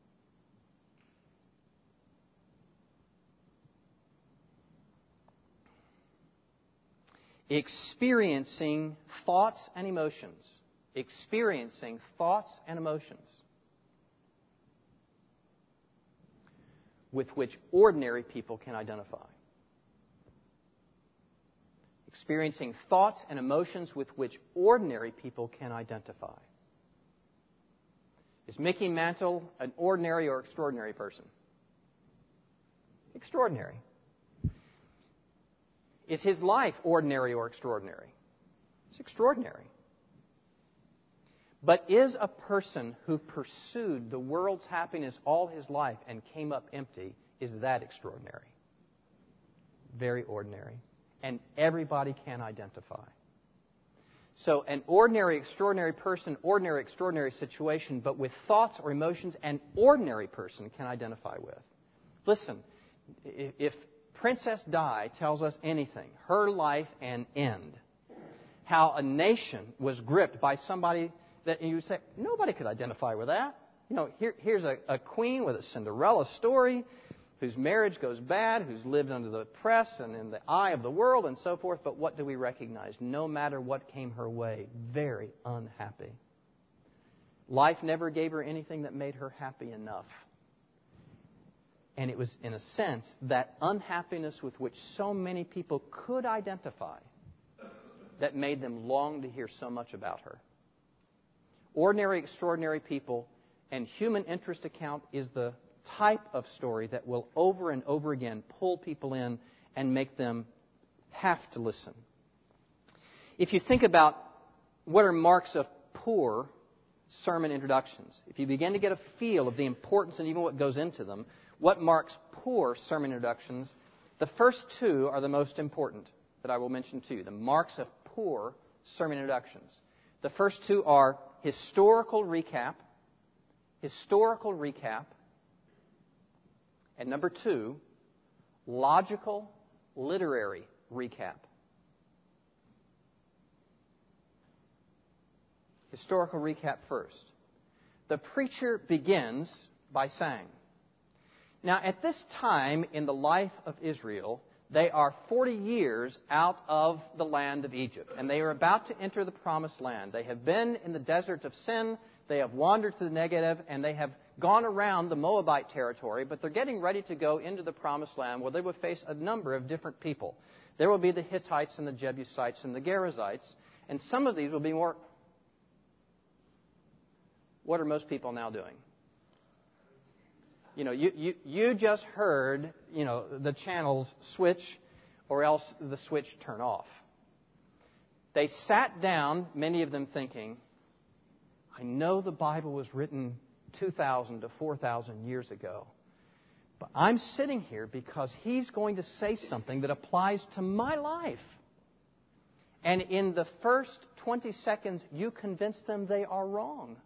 Experiencing thoughts and emotions. Experiencing thoughts and emotions with which ordinary people can identify. Experiencing thoughts and emotions with which ordinary people can identify. Is Mickey Mantle an ordinary or extraordinary person? Extraordinary. Is his life ordinary or extraordinary? It's extraordinary. But is a person who pursued the world's happiness all his life and came up empty, is that extraordinary? Very ordinary. And everybody can identify. So an ordinary, extraordinary person, ordinary, extraordinary situation, but with thoughts or emotions an ordinary person can identify with. Listen, if Princess Di tells us anything, her life and end, how a nation was gripped by somebody that you say, nobody could identify with that. Here's a queen with a Cinderella story, whose marriage goes bad, who's lived under the press and in the eye of the world and so forth. But what do we recognize? No matter what came her way, very unhappy. Life never gave her anything that made her happy enough. And it was, in a sense, that unhappiness with which so many people could identify that made them long to hear so much about her. Ordinary, extraordinary people, and human interest account is the type of story that will over and over again pull people in and make them have to listen. If you think about what are marks of poor sermon introductions, if you begin to get a feel of the importance and even what goes into them, what marks poor sermon introductions, the first two are the most important that I will mention to you. The marks of poor sermon introductions. The first two are historical recap, and number two, logical literary recap. Historical recap first. The preacher begins by saying, now at this time in the life of Israel, they are 40 years out of the land of Egypt, and they are about to enter the promised land. They have been in the desert of Sin, they have wandered to the Negev, and they have gone around the Moabite territory, but they're getting ready to go into the promised land where they will face a number of different people. There will be the Hittites and the Jebusites and the Gerizzites, and some of these will be more... What are most people now doing? You know, you just heard, the channels switch or else the switch turn off. They sat down, many of them thinking, I know the Bible was written 2,000 to 4,000 years ago, but I'm sitting here because he's going to say something that applies to my life. And in the first 20 seconds, you convince them they are wrong.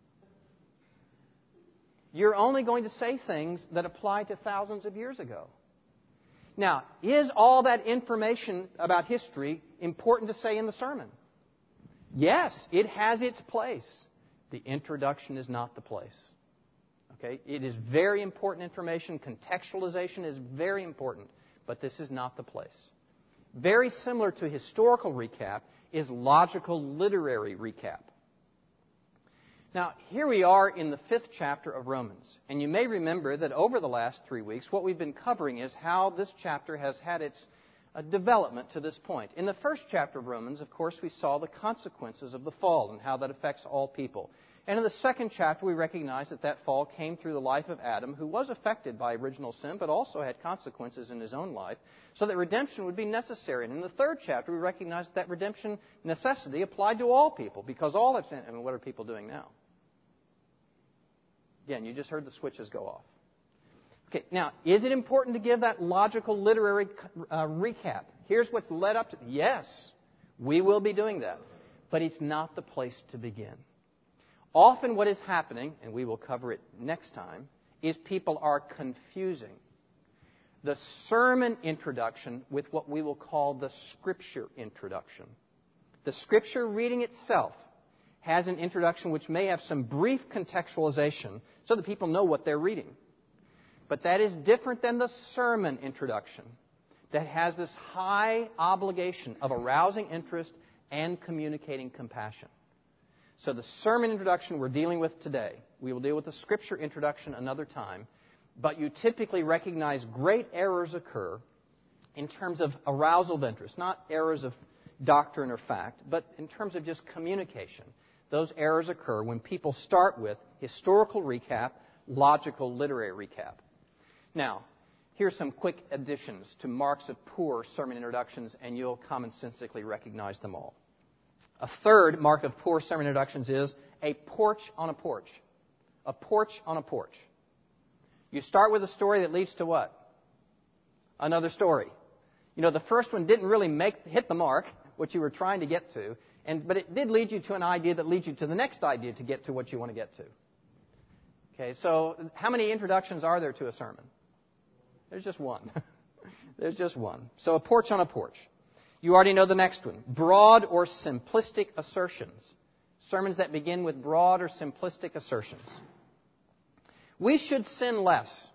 You're only going to say things that apply to thousands of years ago. Now, is all that information about history important to say in the sermon? Yes, it has its place. The introduction is not the place. Okay? It is very important information. Contextualization is very important, but this is not the place. Very similar to historical recap is logical literary recap. Now, here we are in the 5th chapter of Romans. And you may remember that over the last 3 weeks, what we've been covering is how this chapter has had its development to this point. In the 1st chapter of Romans, of course, we saw the consequences of the fall and how that affects all people. And in the 2nd chapter, we recognize that that fall came through the life of Adam, who was affected by original sin, but also had consequences in his own life, so that redemption would be necessary. And in the 3rd chapter, we recognize that redemption necessity applied to all people, because all have sinned. And what are people doing now? Again, you just heard the switches go off. Okay, now, is it important to give that logical literary recap? Here's what's led up to... Yes, we will be doing that. But it's not the place to begin. Often what is happening, and we will cover it next time, is people are confusing the sermon introduction with what we will call the Scripture introduction. The Scripture reading itself has an introduction which may have some brief contextualization so that people know what they're reading. But that is different than the sermon introduction that has this high obligation of arousing interest and communicating compassion. So the sermon introduction we're dealing with today, we will deal with the Scripture introduction another time, but you typically recognize great errors occur in terms of arousal of interest, not errors of doctrine or fact, but in terms of just communication. Those errors occur when people start with historical recap, logical literary recap. Now, here's some quick additions to marks of poor sermon introductions, and you'll commonsensically recognize them all. A third mark of poor sermon introductions is a porch on a porch. A porch on a porch. You start with a story that leads to what? Another story. The first one didn't really hit the mark, what you were trying to get to, but it did lead you to an idea that leads you to the next idea to get to what you want to get to. Okay, so how many introductions are there to a sermon? There's just one. There's just one. So a porch on a porch. You already know the next one. Broad or simplistic assertions. Sermons that begin with broad or simplistic assertions. We should sin less.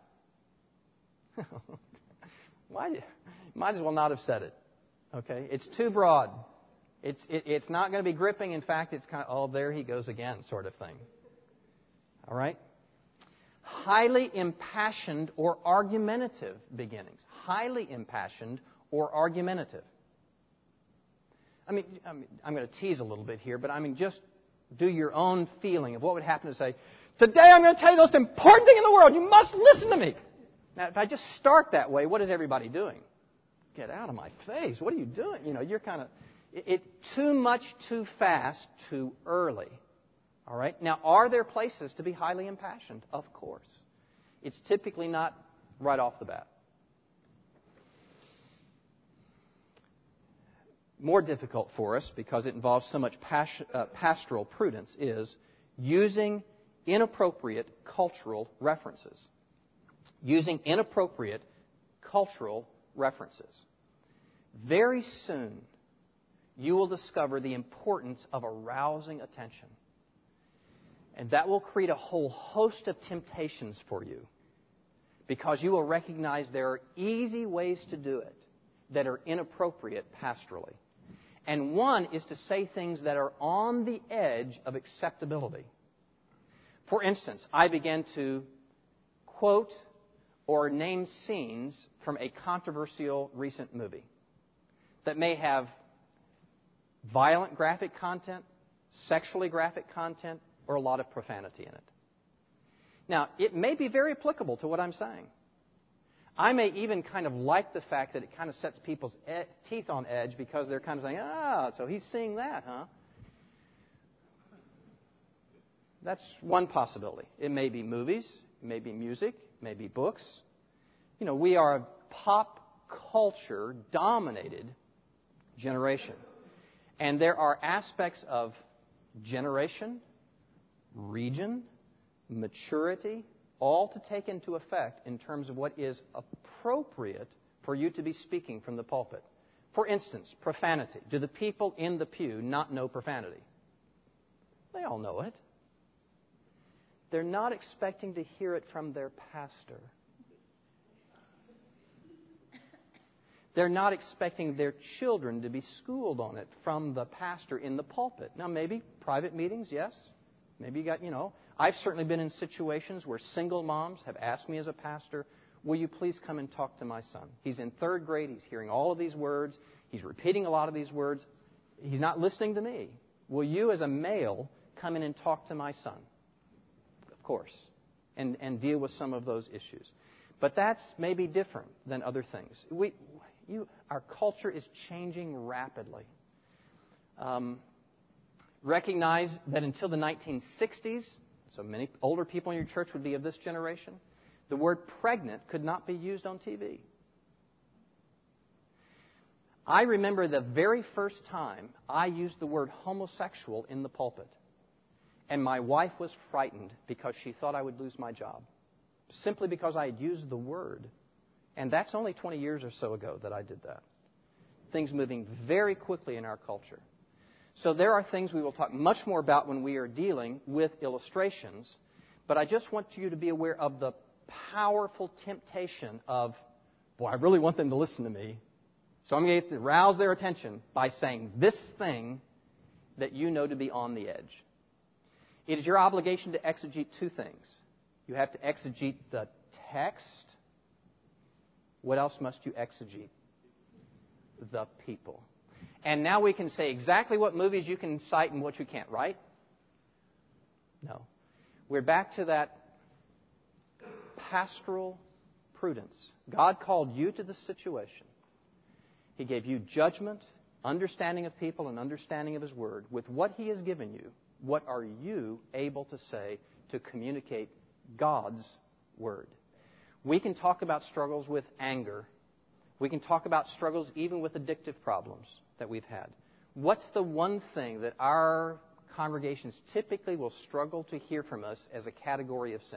Might as well not have said it. Okay? It's too broad. It's not going to be gripping. In fact, it's kind of, oh, there he goes again sort of thing. All right? Highly impassioned or argumentative beginnings. Highly impassioned or argumentative. I'm going to tease a little bit here, but just do your own feeling of what would happen to say, today I'm going to tell you the most important thing in the world. You must listen to me. Now, if I just start that way, what is everybody doing? Get out of my face. What are you doing? You're kind of... too much, too fast, too early All right? Now, are there places to be highly impassioned? Of course. It's typically not right off the bat. More difficult for us, because it involves so much pastoral prudence, is using inappropriate cultural references. Using inappropriate cultural references. Very soon, you will discover the importance of arousing attention. And that will create a whole host of temptations for you, because you will recognize there are easy ways to do it that are inappropriate pastorally. And one is to say things that are on the edge of acceptability. For instance, I began to quote or name scenes from a controversial recent movie that may have violent graphic content, sexually graphic content, or a lot of profanity in it. Now, it may be very applicable to what I'm saying. I may even kind of like the fact that it kind of sets people's teeth on edge, because they're kind of saying, so he's seeing that, huh? That's one possibility. It may be movies, it may be music, it may be books. You know, we are a pop culture dominated generation. And there are aspects of generation, region, maturity, all to take into effect in terms of what is appropriate for you to be speaking from the pulpit. For instance, profanity. Do the people in the pew not know profanity? They all know it. They're not expecting to hear it from their pastor. They're not expecting their children to be schooled on it from the pastor in the pulpit. Now, maybe private meetings, yes. Maybe you got, I've certainly been in situations where single moms have asked me as a pastor, will you please come and talk to my son? He's in 3rd grade. He's hearing all of these words. He's repeating a lot of these words. He's not listening to me. Will you, as a male, come in and talk to my son? Of course. And deal with some of those issues. But that's maybe different than other things. Our culture is changing rapidly. Recognize that until the 1960s, so many older people in your church would be of this generation, the word pregnant could not be used on TV. I remember the very first time I used the word homosexual in the pulpit. And my wife was frightened because she thought I would lose my job, simply because I had used the word. And that's only 20 years or so ago that I did that. Things moving very quickly in our culture. So there are things we will talk much more about when we are dealing with illustrations. But I just want you to be aware of the powerful temptation of, boy, I really want them to listen to me. So I'm going to rouse their attention by saying this thing that you know to be on the edge. It is your obligation to exegete two things. You have to exegete the text. What else must you exegete? The people. And now we can say exactly what movies you can cite and what you can't, right? No. We're back to that pastoral prudence. God called you to this situation. He gave you judgment, understanding of people, and understanding of His Word. With what He has given you, what are you able to say to communicate God's Word? We can talk about struggles with anger. We can talk about struggles even with addictive problems that we've had. What's the one thing that our congregations typically will struggle to hear from us as a category of sin?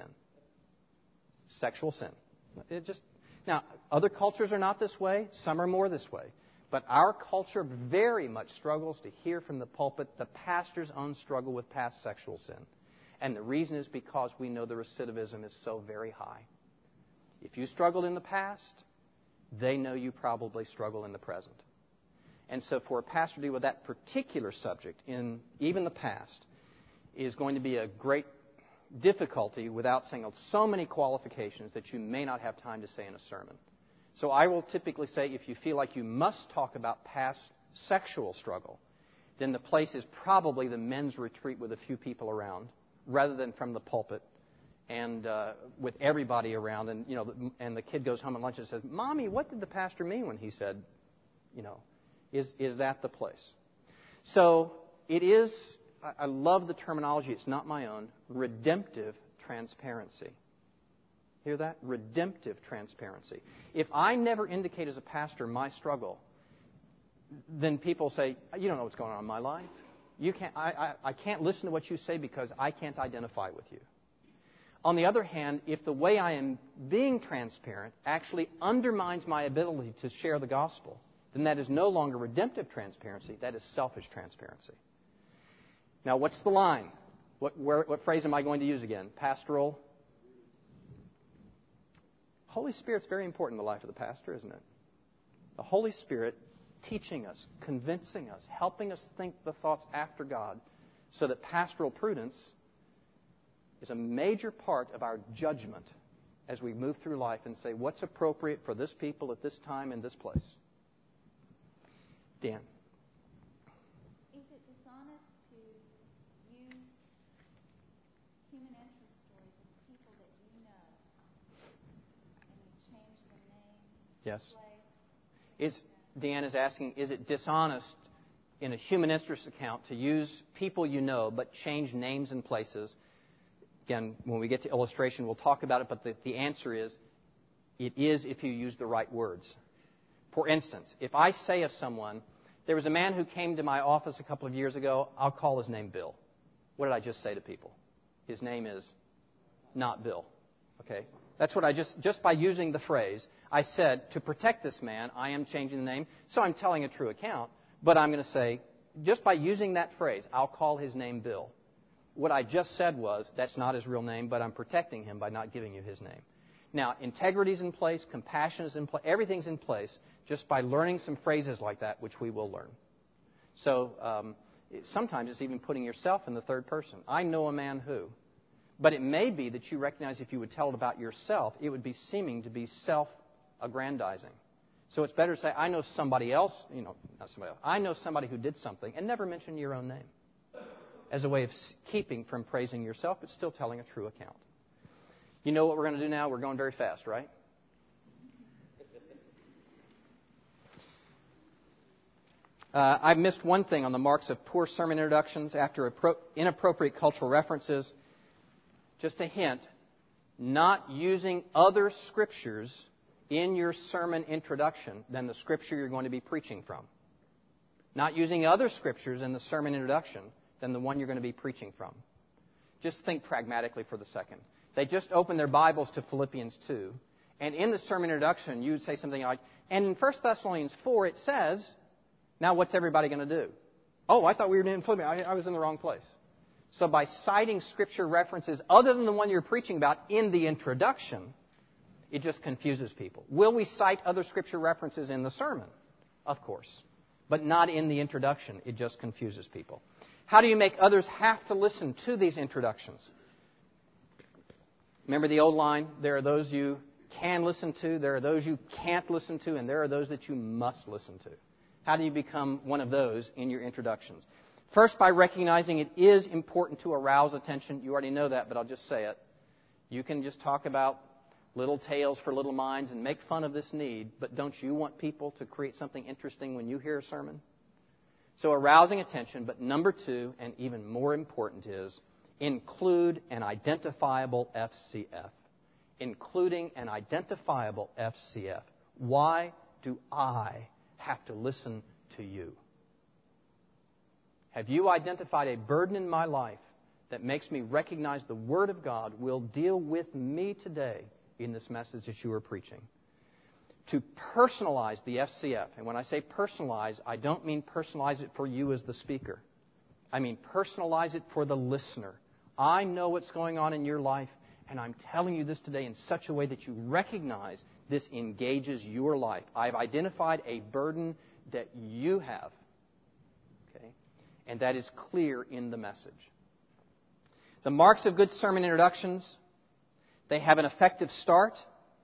Sexual sin. Now, other cultures are not this way. Some are more this way. But our culture very much struggles to hear from the pulpit the pastor's own struggle with past sexual sin. And the reason is because we know the recidivism is so very high. If you struggled in the past, they know you probably struggle in the present. And so for a pastor to deal with that particular subject in even the past is going to be a great difficulty without saying so many qualifications that you may not have time to say in a sermon. So I will typically say if you feel like you must talk about past sexual struggle, then the place is probably the men's retreat with a few people around rather than from the pulpit and with everybody around. And, and the kid goes home at lunch and says, Mommy, what did the pastor mean when he said, is that the place? So it is I love the terminology. It's not my own. Redemptive transparency. Hear that? Redemptive transparency. If I never indicate as a pastor my struggle, then people say, you don't know what's going on in my life. You can't. I can't listen to what you say because I can't identify with you. On the other hand, if the way I am being transparent actually undermines my ability to share the gospel, then that is no longer redemptive transparency. That is selfish transparency. Now, what's the line? What phrase am I going to use again? Pastoral? Holy Spirit's very important in the life of the pastor, isn't it? The Holy Spirit teaching us, convincing us, helping us think the thoughts after God, so that pastoral prudence is a major part of our judgment as we move through life and say, what's appropriate for this people at this time in this place? Dan. Is it dishonest to use human interest stories of people that you know and you change the name, Yes. place? Deanne is asking, is it dishonest in a human interest account to use people you know but change names and places? Again, when we get to illustration, we'll talk about it, but the answer is, it is if you use the right words. For instance, if I say of someone, there was a man who came to my office a couple of years ago, I'll call his name Bill. What did I just say to people? His name is not Bill. Okay? That's what I just by using the phrase, I said, to protect this man, I am changing the name. So I'm telling a true account, but I'm going to say, just by using that phrase, I'll call his name Bill. What I just said was, that's not his real name, but I'm protecting him by not giving you his name. Now, integrity's in place, compassion is in place, everything's in place just by learning some phrases like that, which we will learn. So sometimes it's even putting yourself in the third person. I know a man who. But it may be that you recognize if you would tell it about yourself, it would be seeming to be self-aggrandizing. So it's better to say, I know somebody else, not somebody else. I know somebody who did something, and never mention your own name as a way of keeping from praising yourself, but still telling a true account. You know what we're going to do now? We're going very fast, right? I missed one thing on the marks of poor sermon introductions after inappropriate cultural references. Just a hint, not using other scriptures in your sermon introduction than the scripture you're going to be preaching from. Not using other scriptures in the sermon introduction than the one you're going to be preaching from. Just think pragmatically for the second. They just opened their Bibles to Philippians 2, and in the sermon introduction, you would say something like, and in 1 Thessalonians 4, it says, now what's everybody going to do? Oh, I thought we were in Philippians. I was in the wrong place. So by citing scripture references other than the one you're preaching about in the introduction, it just confuses people. Will we cite other scripture references in the sermon? Of course. But not in the introduction. It just confuses people. How do you make others have to listen to these introductions? Remember the old line, there are those you can listen to, there are those you can't listen to, and there are those that you must listen to. How do you become one of those in your introductions? First, by recognizing it is important to arouse attention. You already know that, but I'll just say it. You can just talk about little tales for little minds and make fun of this need, but don't you want people to create something interesting when you hear a sermon? So arousing attention, but number two, and even more important, is include an identifiable FCF. Including an identifiable FCF. Why do I have to listen to you? Have you identified a burden in my life that makes me recognize the Word of God will deal with me today in this message that you are preaching? To personalize the FCF, and when I say personalize, I don't mean personalize it for you as the speaker. I mean personalize it for the listener. I know what's going on in your life, and I'm telling you this today in such a way that you recognize this engages your life. I've identified a burden that you have. And that is clear in the message. The marks of good sermon introductions, they have an effective start.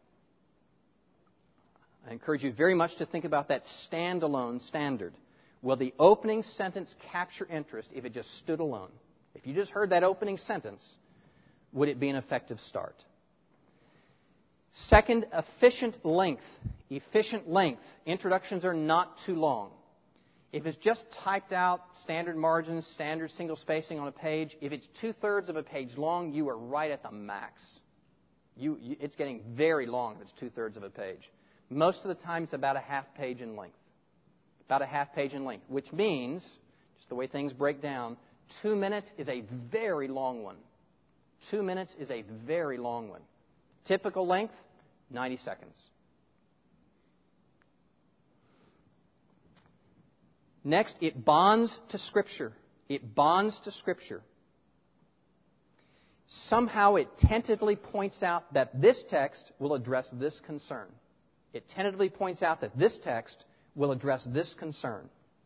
I encourage you very much to think about that standalone standard. Will the opening sentence capture interest if it just stood alone? If you just heard that opening sentence, would it be an effective start? Second, efficient length. Efficient length. Introductions are not too long. If it's just typed out, standard margins, standard single spacing on a page, if it's 2/3 of a page long, you are right at the max. It's getting very long if it's 2/3 of a page. Most of the time, it's about a half page in length. About a half page in length, which means, just the way things break down, 2 minutes is a very long one. 2 minutes is a very long one. Typical length, 90 seconds. Next, it bonds to Scripture. It bonds to Scripture. Somehow it tentatively points out that this text will address this concern. It tentatively points out that this text will address this concern.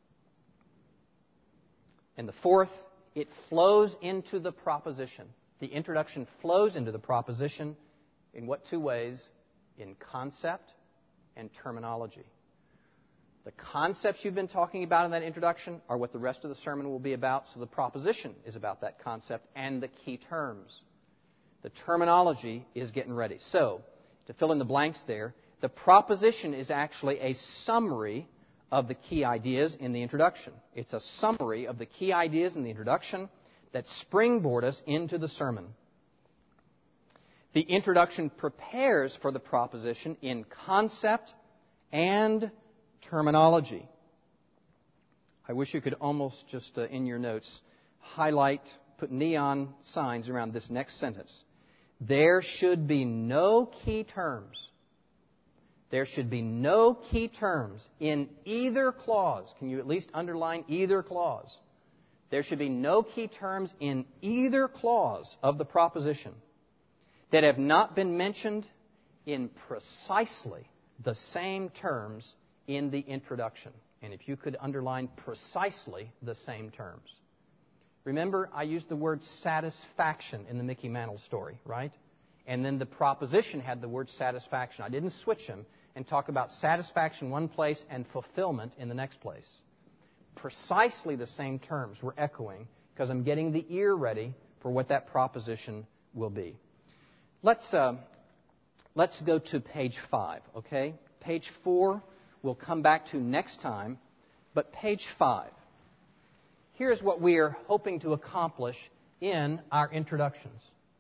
And the fourth, it flows into the proposition. The introduction flows into the proposition in what two ways? In concept and terminology. The concepts you've been talking about in that introduction are what the rest of the sermon will be about, so the proposition is about that concept and the key terms. The terminology is getting ready. So, to fill in the blanks there, the proposition is actually a summary of the key ideas in the introduction. It's a summary of the key ideas in the introduction that springboard us into the sermon. The introduction prepares for the proposition in concept and terminology. I wish you could almost just, in your notes, highlight, put neon signs around this next sentence. There should be no key terms. There should be no key terms in either clause. Can you at least underline either clause? There should be no key terms in either clause of the proposition that have not been mentioned in precisely the same terms in the introduction. And if you could underline precisely the same terms. Remember, I used the word satisfaction in the Mickey Mantle story, right? And then the proposition had the word satisfaction. I didn't switch them and talk about satisfaction one place and fulfillment in the next place. Precisely the same terms we're echoing because I'm getting the ear ready for what that proposition will be. Let's go to page 5, okay? Page 4 we'll come back to next time, but page 5. Here's what we are hoping to accomplish in our introductions.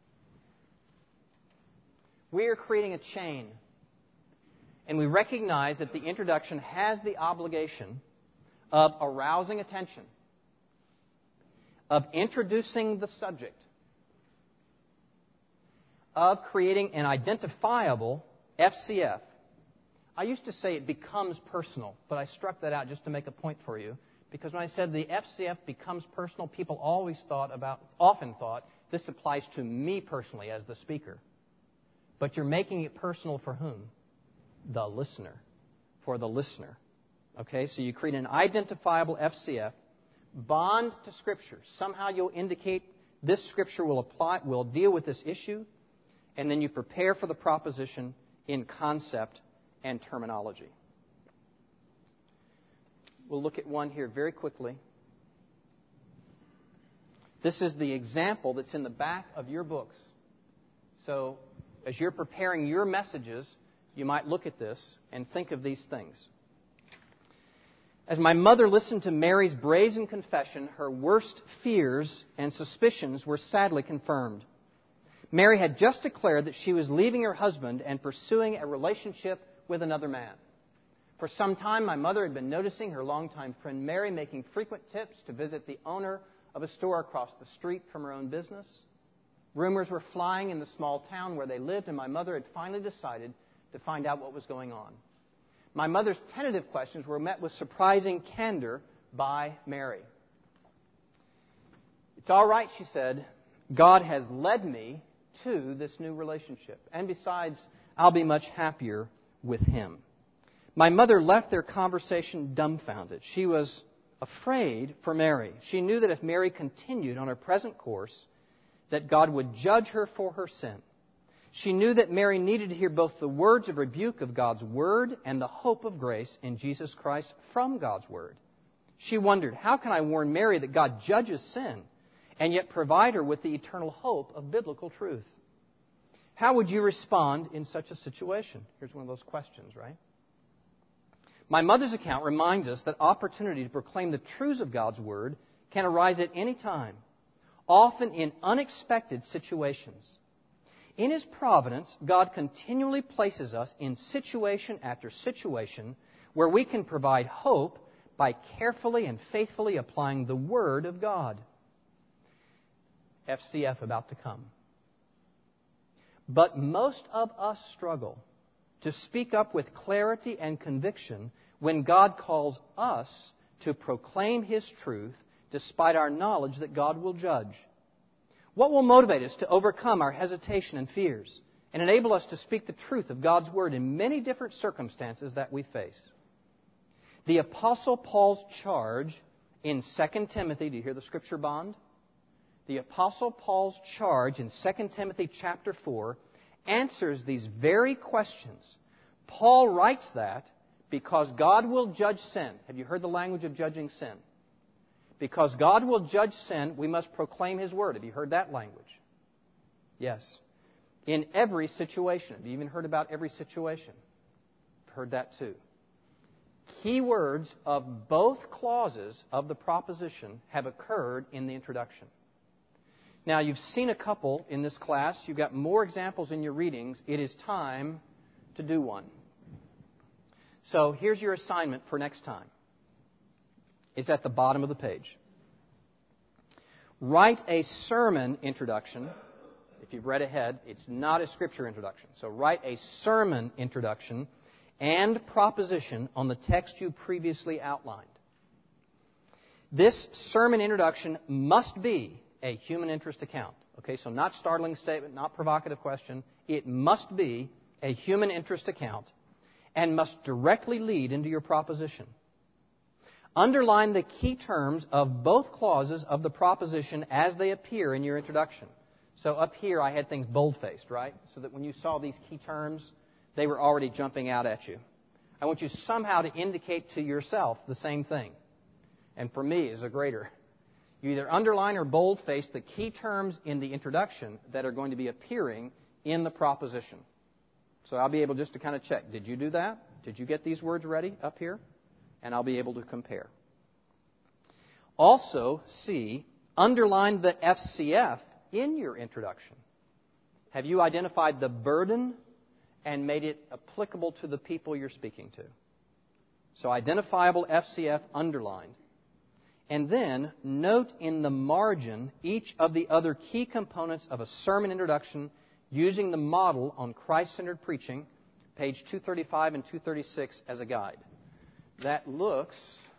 We are creating a chain, and we recognize that the introduction has the obligation of arousing attention, of introducing the subject, of creating an identifiable FCF. I used to say it becomes personal, but I struck that out just to make a point for you. Because when I said the FCF becomes personal, people often thought this applies to me personally as the speaker. But you're making it personal for whom? The listener. For the listener. Okay, so you create an identifiable FCF, bond to Scripture. Somehow you'll indicate this Scripture will deal with this issue, and then you prepare for the proposition in concept and terminology. We'll look at one here very quickly. This is the example that's in the back of your books. So, as you're preparing your messages, you might look at this and think of these things. As my mother listened to Mary's brazen confession, her worst fears and suspicions were sadly confirmed. Mary had just declared that she was leaving her husband and pursuing a relationship with another man. For some time, my mother had been noticing her longtime friend Mary making frequent trips to visit the owner of a store across the street from her own business. Rumors were flying in the small town where they lived, and my mother had finally decided to find out what was going on. My mother's tentative questions were met with surprising candor by Mary. It's all right, she said. God has led me to this new relationship. And besides, I'll be much happier with him. My mother left their conversation dumbfounded. She was afraid for Mary. She knew that if Mary continued on her present course, that God would judge her for her sin. She knew that Mary needed to hear both the words of rebuke of God's Word and the hope of grace in Jesus Christ from God's Word. She wondered, how can I warn Mary that God judges sin and yet provide her with the eternal hope of biblical truth? How would you respond in such a situation? Here's one of those questions, right? My mother's account reminds us that opportunity to proclaim the truths of God's Word can arise at any time, often in unexpected situations. In His providence, God continually places us in situation after situation where we can provide hope by carefully and faithfully applying the Word of God. FCF about to come. But most of us struggle to speak up with clarity and conviction when God calls us to proclaim His truth despite our knowledge that God will judge. What will motivate us to overcome our hesitation and fears and enable us to speak the truth of God's Word in many different circumstances that we face? The Apostle Paul's charge in 2 Timothy, do you hear the scripture bond? The Apostle Paul's charge in 2 Timothy chapter 4 answers these very questions. Paul writes that because God will judge sin. Have you heard the language of judging sin? Because God will judge sin, we must proclaim His Word. Have you heard that language? Yes. In every situation. Have you even heard about every situation? I've heard that too. Key words of both clauses of the proposition have occurred in the introduction. Now, you've seen a couple in this class. You've got more examples in your readings. It is time to do one. So here's your assignment for next time. It's at the bottom of the page. Write a sermon introduction. If you've read ahead, it's not a scripture introduction. So write a sermon introduction and proposition on the text you previously outlined. This sermon introduction must be a human interest account. Okay, so not startling statement, not provocative question. It must be a human interest account and must directly lead into your proposition. Underline the key terms of both clauses of the proposition as they appear in your introduction. So up here I had things bold-faced, right? So that when you saw these key terms, they were already jumping out at you. I want you somehow to indicate to yourself the same thing. And for me, as a grader, you either underline or boldface the key terms in the introduction that are going to be appearing in the proposition. So I'll be able just to kind of check. Did you do that? Did you get these words ready up here? And I'll be able to compare. Also, C, underline the FCF in your introduction. Have you identified the burden and made it applicable to the people you're speaking to? So identifiable FCF underlined. And then note in the margin each of the other key components of a sermon introduction using the model on Christ-centered preaching, page 235 and 236 as a guide. That looks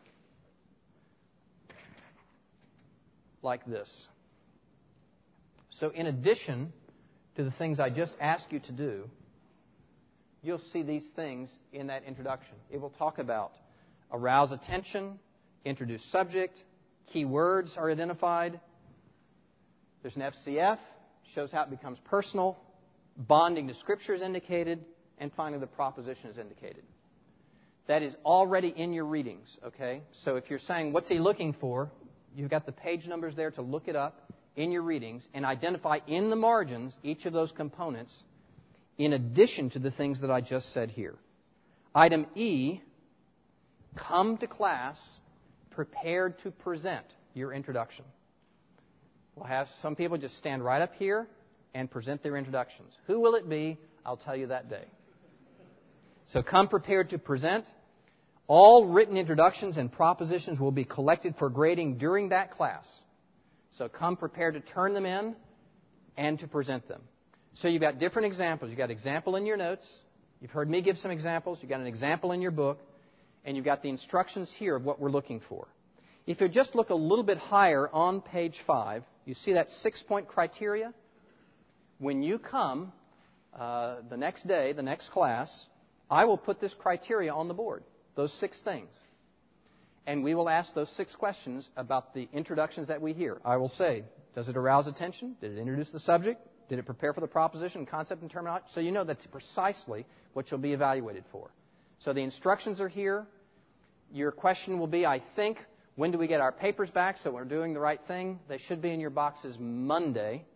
like this. So in addition to the things I just asked you to do, you'll see these things in that introduction. It will talk about arouse attention, introduce subject, key words are identified. There's an FCF, shows how it becomes personal. Bonding to Scripture is indicated. And finally, the proposition is indicated. That is already in your readings, okay? So if you're saying, what's he looking for? You've got the page numbers there to look it up in your readings and identify in the margins each of those components in addition to the things that I just said here. Item E, come to class prepared to present your introduction. We'll have some people just stand right up here and present their introductions. Who will it be? I'll tell you that day. So come prepared to present. All written introductions and propositions will be collected for grading during that class. So come prepared to turn them in and to present them. So you've got different examples. You've got example in your notes. You've heard me give some examples. You've got an example in your book. And you've got the instructions here of what we're looking for. If you just look a little bit higher on page 5, you see that 6-point criteria? When you come the next day, the next class, I will put this criteria on the board, those 6 things. And we will ask those 6 questions about the introductions that we hear. I will say, does it arouse attention? Did it introduce the subject? Did it prepare for the proposition, concept, and terminology? So you know that's precisely what you'll be evaluated for. So the instructions are here. Your question will be, I think, when do we get our papers back so we're doing the right thing? They should be in your boxes Monday.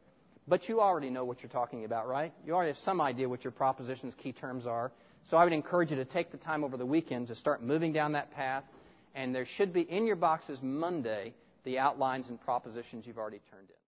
But you already know what you're talking about, right? You already have some idea what your proposition's key terms are. So I would encourage you to take the time over the weekend to start moving down that path. And there should be in your boxes Monday the outlines and propositions you've already turned in.